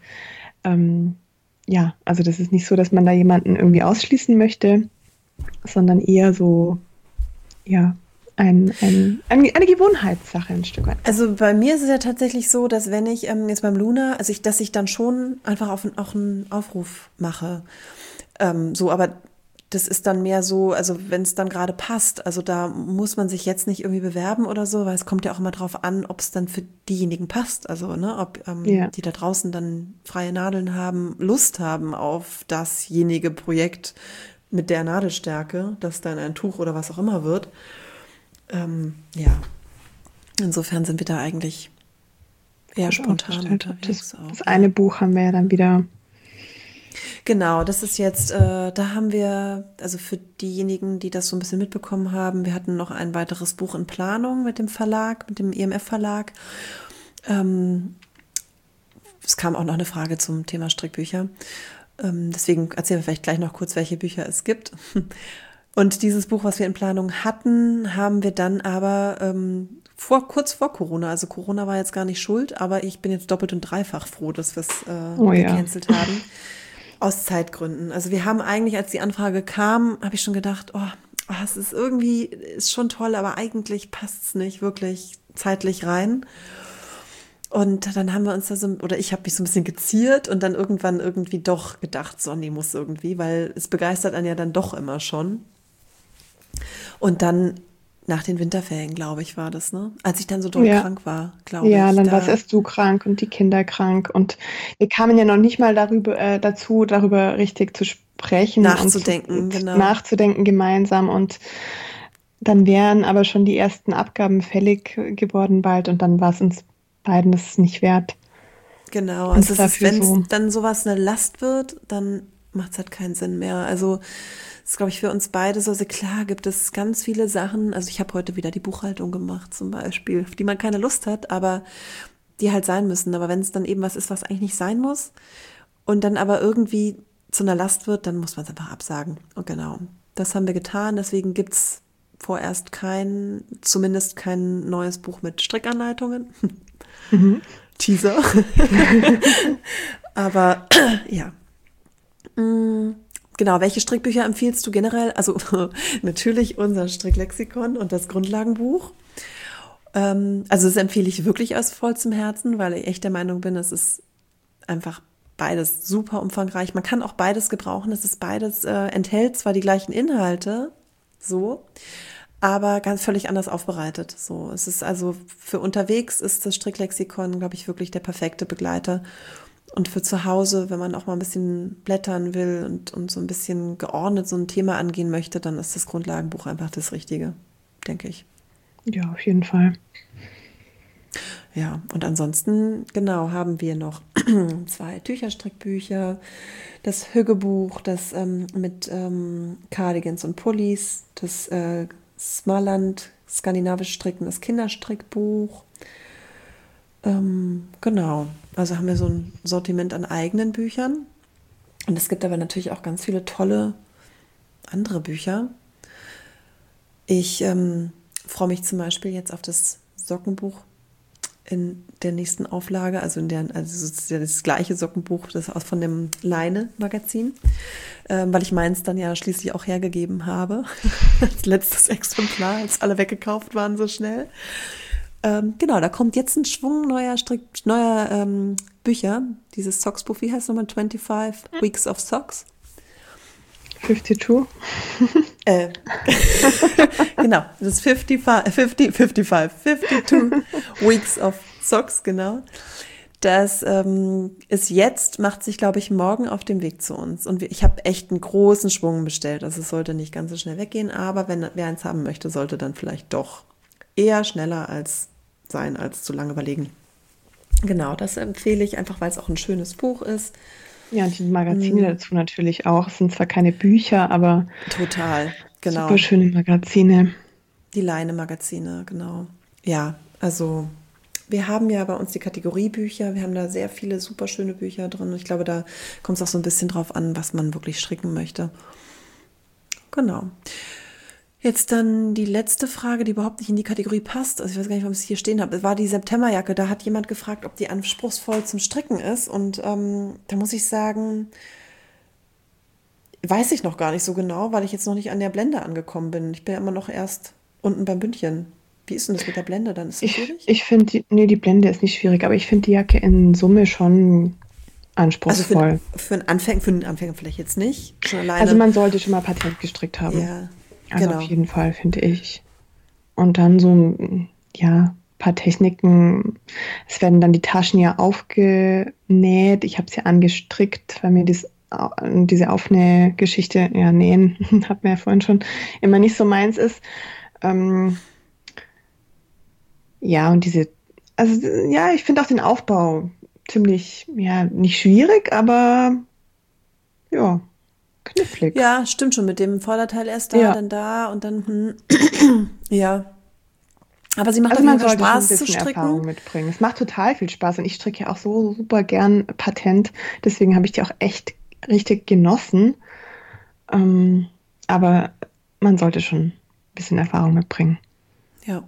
also das ist nicht so, dass man da jemanden irgendwie ausschließen möchte, sondern eher so, eine Gewohnheitssache ein Stück weit. Also bei mir ist es ja tatsächlich so, dass wenn ich jetzt beim Luna, dass ich dann schon einfach auch einen Aufruf mache. Aber das ist dann mehr so, also wenn es dann gerade passt, also da muss man sich jetzt nicht irgendwie bewerben oder so, weil es kommt ja auch immer drauf an, ob es dann für diejenigen passt, also ne, ob die da draußen dann freie Nadeln haben, Lust haben auf dasjenige Projekt mit der Nadelstärke, das dann ein Tuch oder was auch immer wird. Insofern sind wir da eigentlich eher spontan unterwegs. Das eine Buch haben wir ja dann wieder... Genau, das ist jetzt, da haben wir, also für diejenigen, die das so ein bisschen mitbekommen haben, wir hatten noch ein weiteres Buch in Planung mit dem Verlag, mit dem EMF-Verlag. Es kam auch noch eine Frage zum Thema Strickbücher. Deswegen erzählen wir vielleicht gleich noch kurz, welche Bücher es gibt. Und dieses Buch, was wir in Planung hatten, haben wir dann aber kurz vor Corona, also Corona war jetzt gar nicht schuld, aber ich bin jetzt doppelt und dreifach froh, dass wir es gecancelt haben. Aus Zeitgründen. Also wir haben eigentlich, als die Anfrage kam, habe ich schon gedacht, es ist schon toll, aber eigentlich passt es nicht wirklich zeitlich rein. Und dann haben wir uns ich habe mich so ein bisschen geziert und dann irgendwann irgendwie doch gedacht, so, nee, muss irgendwie, weil es begeistert einen ja dann doch immer schon. Und dann nach den Winterferien, glaube ich, war das, ne? Als ich dann so doll Ja, krank war, glaube ja, ich. dann warst Da erst du krank und die Kinder krank und wir kamen ja noch nicht mal dazu, darüber richtig zu sprechen nachzudenken, und genau. nachzudenken gemeinsam und dann wären aber schon die ersten Abgaben fällig geworden bald und dann war es uns beiden das nicht wert, Genau. Also uns es ist, dafür wenn es so. dann sowas eine Last wird, dann macht es halt keinen Sinn mehr. Also das ist, glaube ich, für uns beide so, also klar gibt es ganz viele Sachen. Also ich habe heute wieder die Buchhaltung gemacht zum Beispiel, auf die man keine Lust hat, aber die halt sein müssen. Aber wenn es dann eben was ist, was eigentlich nicht sein muss und dann aber irgendwie zu einer Last wird, dann muss man es einfach absagen. Und genau, das haben wir getan. Deswegen gibt's vorerst zumindest kein neues Buch mit Strickanleitungen. Mhm. Teaser. Aber ja. Genau, welche Strickbücher empfiehlst du generell? Also natürlich unser Stricklexikon und das Grundlagenbuch. Also das empfehle ich wirklich aus vollstem Herzen, weil ich echt der Meinung bin, es ist einfach beides super umfangreich. Man kann auch beides gebrauchen. Es ist beides, enthält zwar die gleichen Inhalte, so, aber ganz völlig anders aufbereitet. So, es ist also für unterwegs ist das Stricklexikon, glaube ich, wirklich der perfekte Begleiter. Und für zu Hause, wenn man auch mal ein bisschen blättern will und so ein bisschen geordnet so ein Thema angehen möchte, dann ist das Grundlagenbuch einfach das Richtige, denke ich. Ja, auf jeden Fall. Ja, und ansonsten, genau, haben wir noch 2 Tücherstrickbücher, das Hüggebuch, das mit Cardigans und Pullis, das Smaland, skandinavisch Stricken, das Kinderstrickbuch. Genau, also haben wir so ein Sortiment an eigenen Büchern. Und es gibt aber natürlich auch ganz viele tolle andere Bücher. Ich freue mich zum Beispiel jetzt auf das Sockenbuch in der nächsten Auflage, also das gleiche Sockenbuch, das aus von dem Leine-Magazin, weil ich meins dann ja schließlich auch hergegeben habe. Als letztes Exemplar, als alle weggekauft waren so schnell. Genau, da kommt jetzt ein Schwung neuer Bücher. Dieses Socks-Buch, wie heißt es nochmal? 25 Weeks of Socks. 52. Äh, genau, das 52 Weeks of Socks, genau. Das ist jetzt, macht sich, glaube ich, morgen auf dem Weg zu uns. Und ich habe echt einen großen Schwung bestellt. Also es sollte nicht ganz so schnell weggehen, aber wenn wer eins haben möchte, sollte dann vielleicht doch eher schneller als zu lange überlegen. Genau, das empfehle ich einfach, weil es auch ein schönes Buch ist. Ja, und die Magazine dazu natürlich auch. Es sind zwar keine Bücher, aber Total, super genau. schöne Magazine. Die Leine-Magazine, genau. Ja, also wir haben ja bei uns die Kategorie Bücher. Wir haben da sehr viele super schöne Bücher drin. Ich glaube, da kommt es auch so ein bisschen drauf an, was man wirklich stricken möchte. Genau. Jetzt dann die letzte Frage, die überhaupt nicht in die Kategorie passt. Also ich weiß gar nicht, warum ich es hier stehen habe. Es war die Septemberjacke. Da hat jemand gefragt, ob die anspruchsvoll zum Stricken ist. Und da muss ich sagen, weiß ich noch gar nicht so genau, weil ich jetzt noch nicht an der Blende angekommen bin. Ich bin ja immer noch erst unten beim Bündchen. Wie ist denn das mit der Blende dann? Ist das schwierig? Ich finde, die Blende ist nicht schwierig, aber ich finde die Jacke in Summe schon Also anspruchsvoll. für einen Anfänger vielleicht jetzt nicht. Schon Also alleine. man sollte schon mal Patent gestrickt haben. Ja, Also auf genau. jeden Fall, finde ich. Und dann so, ja, paar Techniken. Es werden dann die Taschen ja aufgenäht. Ich habe sie angestrickt, weil mir diese Aufnähgeschichte, ja, nähen, hat mir ja vorhin schon, immer nicht so meins ist. Ähm, ja, also ja, ich finde auch den Aufbau ziemlich, ja, nicht schwierig, aber ja, knifflig. Ja, stimmt schon. Mit dem Vorderteil erst Ja, da und dann, ja. Aber sie macht also auf jeden man Fall sollte schon ein Spaß zu bisschen stricken. Erfahrung mitbringen. Es macht total viel Spaß und ich stricke ja auch so super gern Patent. Deswegen habe ich die auch echt richtig genossen. Ähm, aber man sollte schon ein bisschen Erfahrung mitbringen. Ja.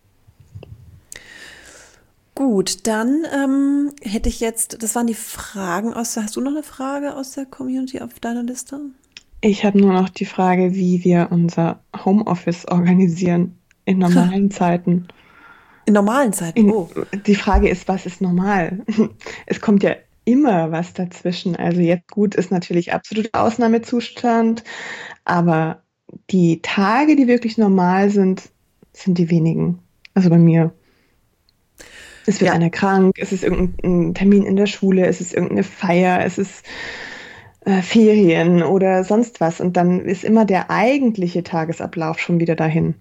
Gut, dann hätte ich jetzt, das waren die Fragen hast du noch eine Frage aus der Community auf deiner Liste? Ich habe nur noch die Frage, wie wir unser Homeoffice organisieren in normalen Zeiten. In normalen Zeiten, In, oh. Die Frage ist, was ist normal? Es kommt ja immer was dazwischen. Also jetzt gut ist natürlich absolut Ausnahmezustand, aber die Tage, die wirklich normal sind, sind die wenigen. Also bei mir. Es wird einer krank, es ist irgendein Termin in der Schule, es ist irgendeine Feier, es ist Ferien oder sonst was. Und dann ist immer der eigentliche Tagesablauf schon wieder dahin.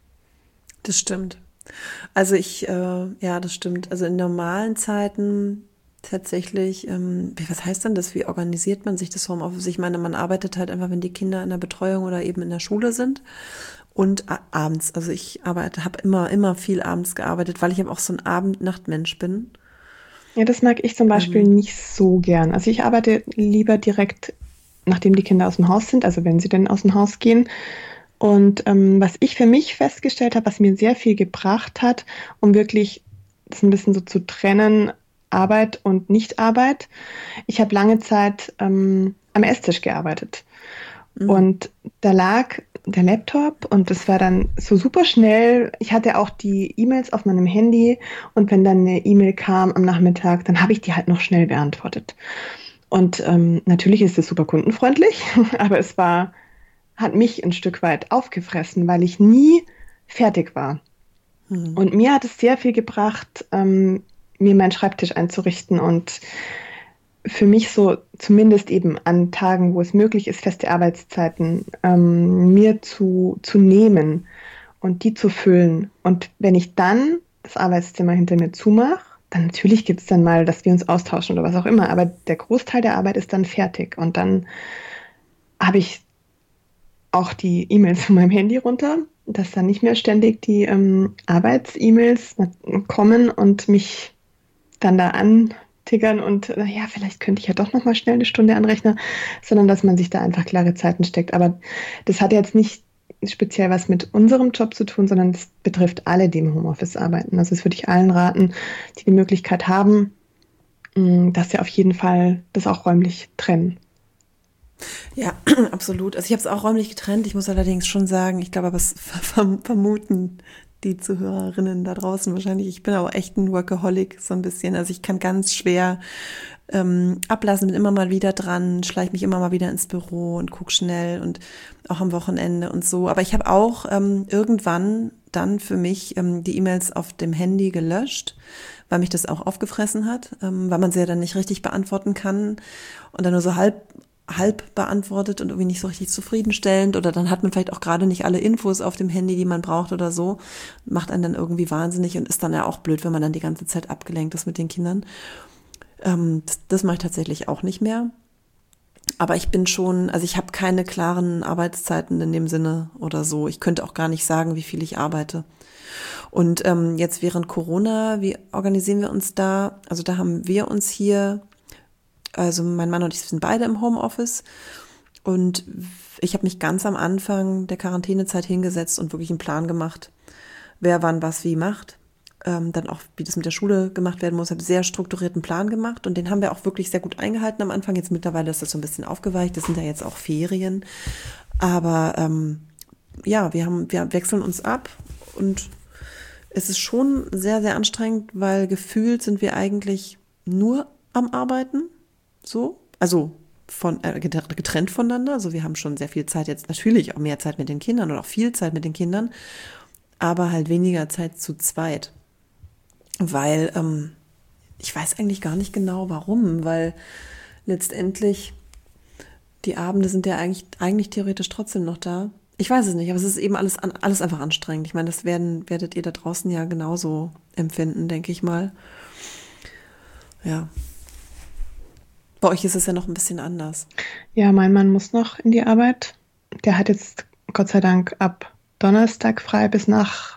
Das stimmt. Also ja, das stimmt. Also in normalen Zeiten tatsächlich, was heißt denn das? Wie organisiert man sich das Homeoffice? Ich meine, man arbeitet halt einfach, wenn die Kinder in der Betreuung oder eben in der Schule sind und abends. Also ich habe immer viel abends gearbeitet, weil ich eben auch so ein Abend-Nacht-Mensch bin. Ja, das mag ich zum Beispiel nicht so gern. Also ich arbeite lieber direkt, nachdem die Kinder aus dem Haus sind, also wenn sie denn aus dem Haus gehen. Und was ich für mich festgestellt habe, was mir sehr viel gebracht hat, um wirklich das ein bisschen so zu trennen, Arbeit und Nicht-Arbeit. Ich habe lange Zeit am Esstisch gearbeitet. Und da lag der Laptop und das war dann so super schnell. Ich hatte auch die E-Mails auf meinem Handy und wenn dann eine E-Mail kam am Nachmittag, dann habe ich die halt noch schnell beantwortet. Und natürlich ist es super kundenfreundlich, aber hat mich ein Stück weit aufgefressen, weil ich nie fertig war. Und mir hat es sehr viel gebracht, mir meinen Schreibtisch einzurichten und für mich so zumindest eben an Tagen, wo es möglich ist, feste Arbeitszeiten mir zu nehmen und die zu füllen. Und wenn ich dann das Arbeitszimmer hinter mir zumache, dann natürlich gibt es dann mal, dass wir uns austauschen oder was auch immer, aber der Großteil der Arbeit ist dann fertig. Und dann habe ich auch die E-Mails von meinem Handy runter, dass dann nicht mehr ständig die Arbeits-E-Mails kommen und mich dann da antiggern und ja, vielleicht könnte ich ja doch noch mal schnell eine Stunde anrechnen, sondern dass man sich da einfach klare Zeiten steckt. Aber das hat jetzt nicht speziell was mit unserem Job zu tun, sondern das betrifft alle, die im Homeoffice arbeiten. Also das würde ich allen raten, die die Möglichkeit haben, dass sie auf jeden Fall das auch räumlich trennen. Ja, absolut. Also ich habe es auch räumlich getrennt. Ich muss allerdings schon sagen, ich glaube, aber es vermuten die Zuhörerinnen da draußen wahrscheinlich. Ich bin auch echt ein Workaholic so ein bisschen. Also ich kann ganz schwer ablassen, bin immer mal wieder dran, schleiche mich immer mal wieder ins Büro und guck schnell und auch am Wochenende und so. Aber ich habe auch irgendwann dann für mich die E-Mails auf dem Handy gelöscht, weil mich das auch aufgefressen hat, weil man sie ja dann nicht richtig beantworten kann und dann nur so halb beantwortet und irgendwie nicht so richtig zufriedenstellend oder dann hat man vielleicht auch gerade nicht alle Infos auf dem Handy, die man braucht oder so, macht einen dann irgendwie wahnsinnig und ist dann ja auch blöd, wenn man dann die ganze Zeit abgelenkt ist mit den Kindern. Das mache ich tatsächlich auch nicht mehr. Aber ich bin schon, also ich habe keine klaren Arbeitszeiten in dem Sinne oder so. Ich könnte auch gar nicht sagen, wie viel ich arbeite. Und jetzt während Corona, wie organisieren wir uns da? Also da haben wir uns hier, also mein Mann und ich sind beide im Homeoffice und ich habe mich ganz am Anfang der Quarantänezeit hingesetzt und wirklich einen Plan gemacht, wer wann was wie macht. Dann auch, wie das mit der Schule gemacht werden muss, habe einen sehr strukturierten Plan gemacht und den haben wir auch wirklich sehr gut eingehalten am Anfang. Jetzt mittlerweile ist das so ein bisschen aufgeweicht, das sind ja jetzt auch Ferien. Aber ja, wir wechseln uns ab und es ist schon sehr, sehr anstrengend, weil gefühlt sind wir eigentlich nur am Arbeiten. So, also getrennt voneinander. Also wir haben schon sehr viel Zeit jetzt, natürlich auch mehr Zeit mit den Kindern oder auch viel Zeit mit den Kindern, aber halt weniger Zeit zu zweit. Weil ich weiß eigentlich gar nicht genau, warum, weil letztendlich die Abende sind ja eigentlich theoretisch trotzdem noch da. Ich weiß es nicht, aber es ist eben alles einfach anstrengend. Ich meine, das werdet ihr da draußen ja genauso empfinden, denke ich mal. Ja. Bei euch ist es ja noch ein bisschen anders. Ja, mein Mann muss noch in die Arbeit. Der hat jetzt Gott sei Dank ab Donnerstag frei bis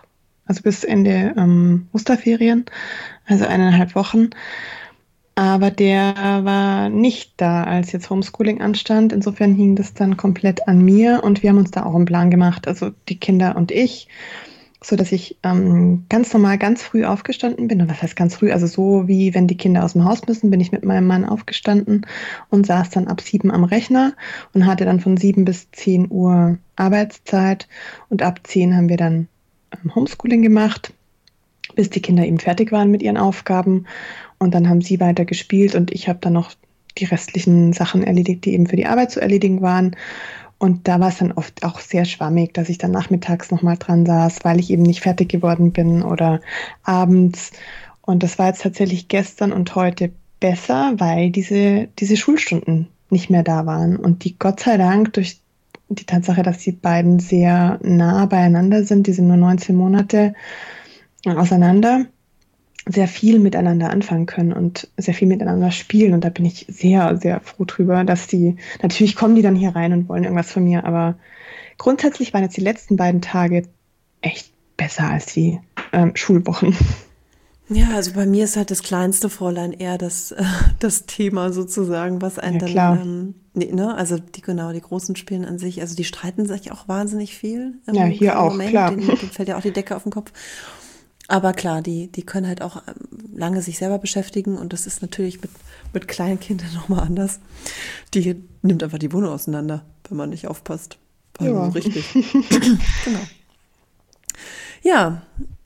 Ende Osterferien, also 1,5 Wochen. Aber der war nicht da, als jetzt Homeschooling anstand. Insofern hing das dann komplett an mir und wir haben uns da auch einen Plan gemacht, also die Kinder und ich, so dass ich ganz normal ganz früh aufgestanden bin. Und was heißt ganz früh? Also so wie wenn die Kinder aus dem Haus müssen, bin ich mit meinem Mann aufgestanden und saß dann ab 7 am Rechner und hatte dann von 7 bis 10 Uhr Arbeitszeit. Und ab 10 haben wir dann Homeschooling gemacht, bis die Kinder eben fertig waren mit ihren Aufgaben. Und dann haben sie weiter gespielt und ich habe dann noch die restlichen Sachen erledigt, die eben für die Arbeit zu erledigen waren. Und da war es dann oft auch sehr schwammig, dass ich dann nachmittags nochmal dran saß, weil ich eben nicht fertig geworden bin oder abends. Und das war jetzt tatsächlich gestern und heute besser, weil diese Schulstunden nicht mehr da waren und die Gott sei Dank durch die Tatsache, dass die beiden sehr nah beieinander sind, die sind nur 19 Monate auseinander, sehr viel miteinander anfangen können und sehr viel miteinander spielen. Und da bin ich sehr, sehr froh drüber, dass natürlich kommen die dann hier rein und wollen irgendwas von mir, aber grundsätzlich waren jetzt die letzten beiden Tage echt besser als die Schulwochen. Ja, also bei mir ist halt das kleinste Fräulein eher das Thema sozusagen, was einen ne, also die großen spielen an sich, also die streiten sich auch wahnsinnig viel. Ja, hier auch, Moment, klar. denen fällt ja auch die Decke auf den Kopf. Aber klar, die können halt auch lange sich selber beschäftigen und das ist natürlich mit kleinen Kindern nochmal anders. Die nimmt einfach die Wohnung auseinander, wenn man nicht aufpasst. Also Ja. so richtig. Genau. Ja,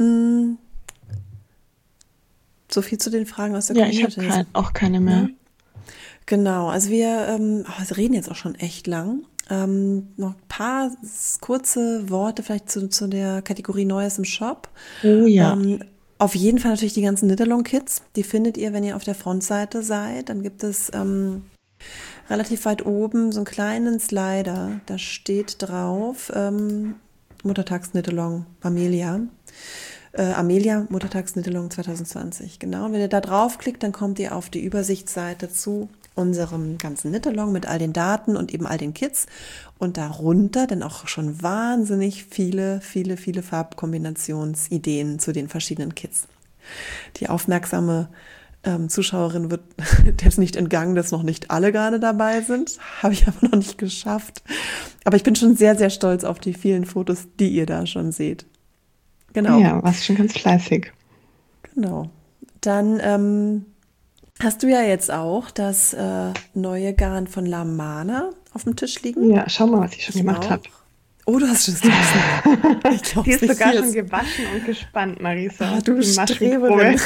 so viel zu den Fragen aus der Ja, ich Community. habe auch keine mehr. Ja. Genau, also wir reden jetzt auch schon echt lang. Noch ein paar kurze Worte vielleicht zu der Kategorie Neues im Shop. Oh ja. Auf jeden Fall natürlich die ganzen Knit-Along-Kits. Die findet ihr, wenn ihr auf der Frontseite seid. Dann gibt es relativ weit oben so einen kleinen Slider. Da steht drauf Muttertags-Knit-Along Amelia. Amelia, Muttertags-Knit-Along 2020. Genau, und wenn ihr da draufklickt, dann kommt ihr auf die Übersichtsseite zu unserem ganzen Knit-Along mit all den Daten und eben all den Kits und darunter dann auch schon wahnsinnig viele Farbkombinationsideen zu den verschiedenen Kits. Die aufmerksame Zuschauerin wird jetzt nicht entgangen, dass noch nicht alle gerade dabei sind. Habe ich aber noch nicht geschafft. Aber ich bin schon sehr, sehr stolz auf die vielen Fotos, die ihr da schon seht. Genau. Ja, warst schon ganz fleißig. Genau. Dann hast du ja jetzt auch das neue Garn von Lamana auf dem Tisch liegen. Ja, schau mal, was ich schon gemacht habe. Oh, du hast es gewaschen. Die ist sogar schon gewaschen und gespannt, Marisa. Du Streberin.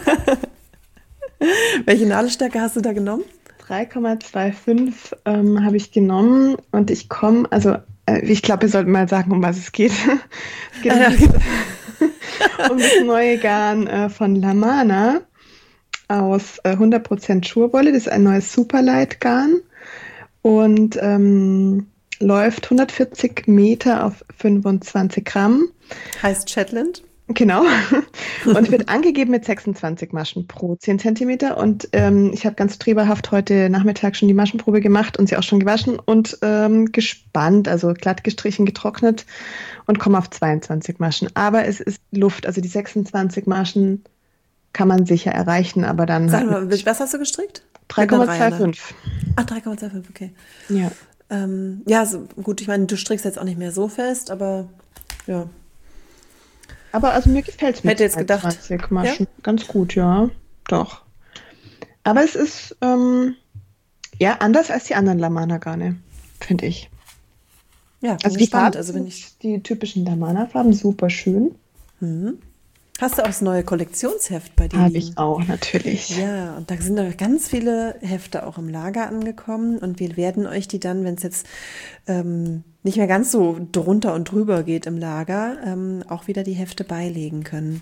Welche Nadelstärke hast du da genommen? 3,25 habe ich genommen und ich komme, ich glaube, wir sollten mal sagen, um was es geht. Es geht um das neue Garn von Lamana aus 100% Schurwolle. Das ist ein neues Superlight-Garn und läuft 140 Meter auf 25 Gramm. Heißt Shetland? Genau. Und wird angegeben mit 26 Maschen pro 10 Zentimeter. Und ich habe ganz streberhaft heute Nachmittag schon die Maschenprobe gemacht und sie auch schon gewaschen und gespannt, also glatt gestrichen, getrocknet und komme auf 22 Maschen. Aber es ist Luft, also die 26 Maschen kann man sicher erreichen, aber dann... Sag mal, was hast du gestrickt? 3,25. Ach, 3,25, okay. Ja. Ja, so, gut, ich meine, du strickst jetzt auch nicht mehr so fest, aber ja. Aber also mir gefällt es mit Hätte jetzt gedacht. 20 Maschen ganz gut, ja, doch. Aber es ist anders als die anderen Lamana-Garne, finde ich. Ja, also die Farben, also wenn ich die typischen Lamana-Farben, super schön. Mhm. Hast du auch das neue Kollektionsheft bei dir? Habe ich auch, natürlich. Ja, und da sind noch ganz viele Hefte auch im Lager angekommen und wir werden euch die dann, wenn es jetzt nicht mehr ganz so drunter und drüber geht im Lager, auch wieder die Hefte beilegen können.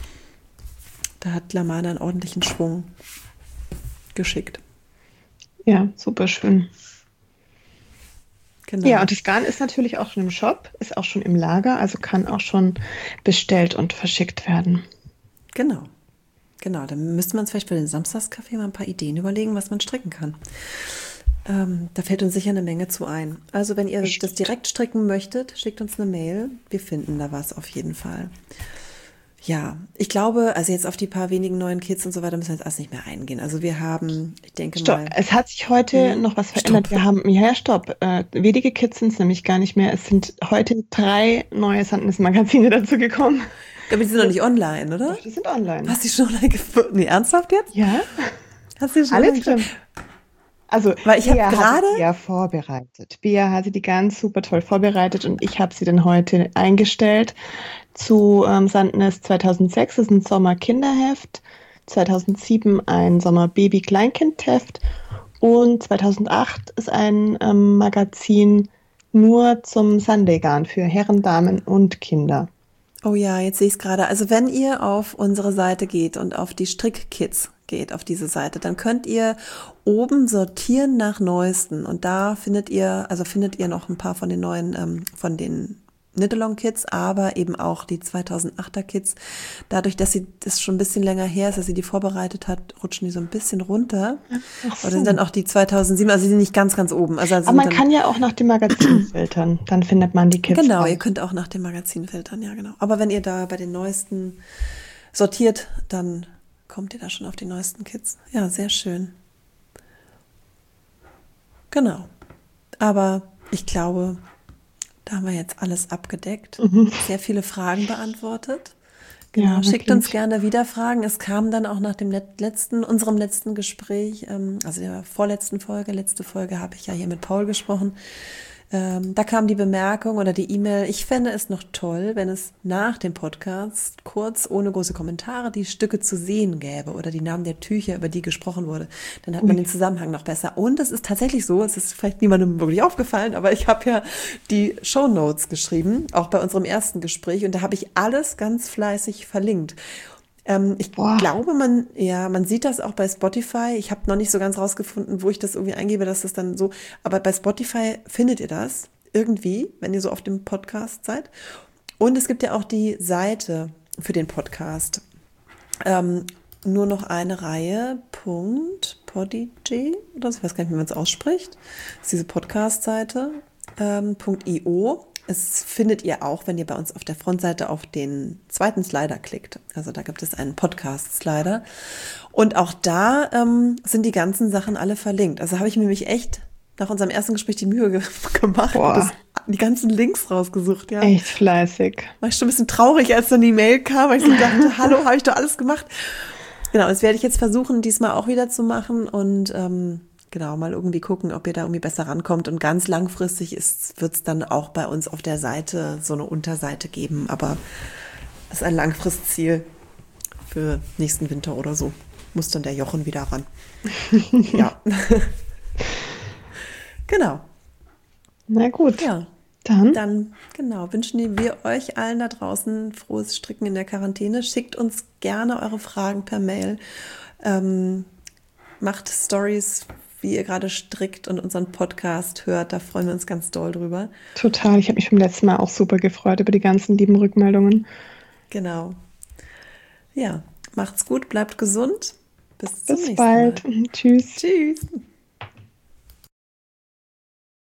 Da hat Lamana einen ordentlichen Schwung geschickt. Ja, super schön. Genau. Ja, und das Garn ist natürlich auch schon im Shop, ist auch schon im Lager, also kann auch schon bestellt und verschickt werden. Genau. Dann müsste man uns vielleicht für den Samstagscafé mal ein paar Ideen überlegen, was man stricken kann. Da fällt uns sicher eine Menge zu ein. Also wenn ihr das direkt stricken möchtet, schickt uns eine Mail. Wir finden da was auf jeden Fall. Ja, ich glaube, also jetzt auf die paar wenigen neuen Kits und so weiter müssen wir jetzt erst nicht mehr eingehen. Also wir haben, ich denke mal... Es hat sich heute noch was verändert. Wir haben, wenige Kits sind es nämlich gar nicht mehr. Es sind heute 3 neue Sandnes-Magazine dazu gekommen. Aber die sind noch nicht online, oder? Doch, die sind online. Hast du die schon online gefunden? Nee, ernsthaft jetzt? Ja. Hast du die schon Alles drin. Also, weil ich habe gerade ja vorbereitet. Bea hat sie die ganz super toll vorbereitet und ich habe sie dann heute eingestellt zu Sandnes 2006 ist ein Sommer-Kinderheft, 2007 ein Sommer-Baby-Kleinkindheft und 2008 ist ein Magazin nur zum Sunday Garn für Herren, Damen und Kinder. Oh ja, jetzt sehe ich es gerade. Also wenn ihr auf unsere Seite geht und auf die Strickkits geht, auf diese Seite, dann könnt ihr oben sortieren nach Neuesten. Und da findet ihr noch ein paar von den neuen, von den Knit-Along-Kits, aber eben auch die 2008er Kits. Dadurch, dass sie das schon ein bisschen länger her ist, dass sie die vorbereitet hat, rutschen die so ein bisschen runter. Ach so. Oder sind dann auch die 2007, also die sind nicht ganz, ganz oben. Also Aber man kann ja auch nach dem Magazin filtern, dann findet man die Kits. Genau, raus. ihr könnt auch nach dem Magazin filtern, ja genau. Aber wenn ihr da bei den neuesten sortiert, dann kommt ihr da schon auf die neuesten Kits. Ja, sehr schön. Genau. Aber ich glaube, da haben wir jetzt alles abgedeckt. Sehr viele Fragen beantwortet. Genau, Ja, schickt uns wirklich. gerne wieder Fragen. Es kam dann auch nach dem unserem letzten Gespräch, also der vorletzten Folge, letzte Folge habe ich ja hier mit Paul gesprochen. Da kam die Bemerkung oder die E-Mail, ich fände es noch toll, wenn es nach dem Podcast kurz, ohne große Kommentare, die Stücke zu sehen gäbe oder die Namen der Tücher, über die gesprochen wurde. Dann hat man den Zusammenhang noch besser. Und es ist tatsächlich so, es ist vielleicht niemandem wirklich aufgefallen, aber ich habe ja die Shownotes geschrieben, auch bei unserem ersten Gespräch, und da habe ich alles ganz fleißig verlinkt. Ich glaube, man sieht das auch bei Spotify. Ich habe noch nicht so ganz rausgefunden, wo ich das irgendwie eingebe, dass das dann so, aber bei Spotify findet ihr das irgendwie, wenn ihr so auf dem Podcast seid. Und es gibt ja auch die Seite für den Podcast. Nur noch eine Reihe, .podigy, oder so, ich weiß gar nicht, wie man es ausspricht. Das ist diese Podcast-Seite, .io. Es findet ihr auch, wenn ihr bei uns auf der Frontseite auf den zweiten Slider klickt. Also da gibt es einen Podcast-Slider. Und auch da sind die ganzen Sachen alle verlinkt. Also habe ich mir nämlich echt nach unserem ersten Gespräch die Mühe gemacht und die ganzen Links rausgesucht. Ja. Echt fleißig. War ich schon ein bisschen traurig, als dann die Mail kam, weil ich so dachte, hallo, habe ich doch alles gemacht. Genau, das werde ich jetzt versuchen, diesmal auch wieder zu machen und genau, mal irgendwie gucken, ob ihr da irgendwie besser rankommt. Und ganz langfristig wird es dann auch bei uns auf der Seite so eine Unterseite geben. Aber das ist ein Langfristziel für nächsten Winter oder so. Muss dann der Jochen wieder ran. Ja. Genau. Na gut. Ja. Dann genau, wünschen wir euch allen da draußen frohes Stricken in der Quarantäne. Schickt uns gerne eure Fragen per Mail. Macht Stories, wie ihr gerade strickt und unseren Podcast hört. Da freuen wir uns ganz doll drüber. Total. Ich habe mich beim letzten Mal auch super gefreut über die ganzen lieben Rückmeldungen. Genau. Ja, macht's gut, bleibt gesund. Bis zum nächsten bald. Mal. Tschüss. Tschüss.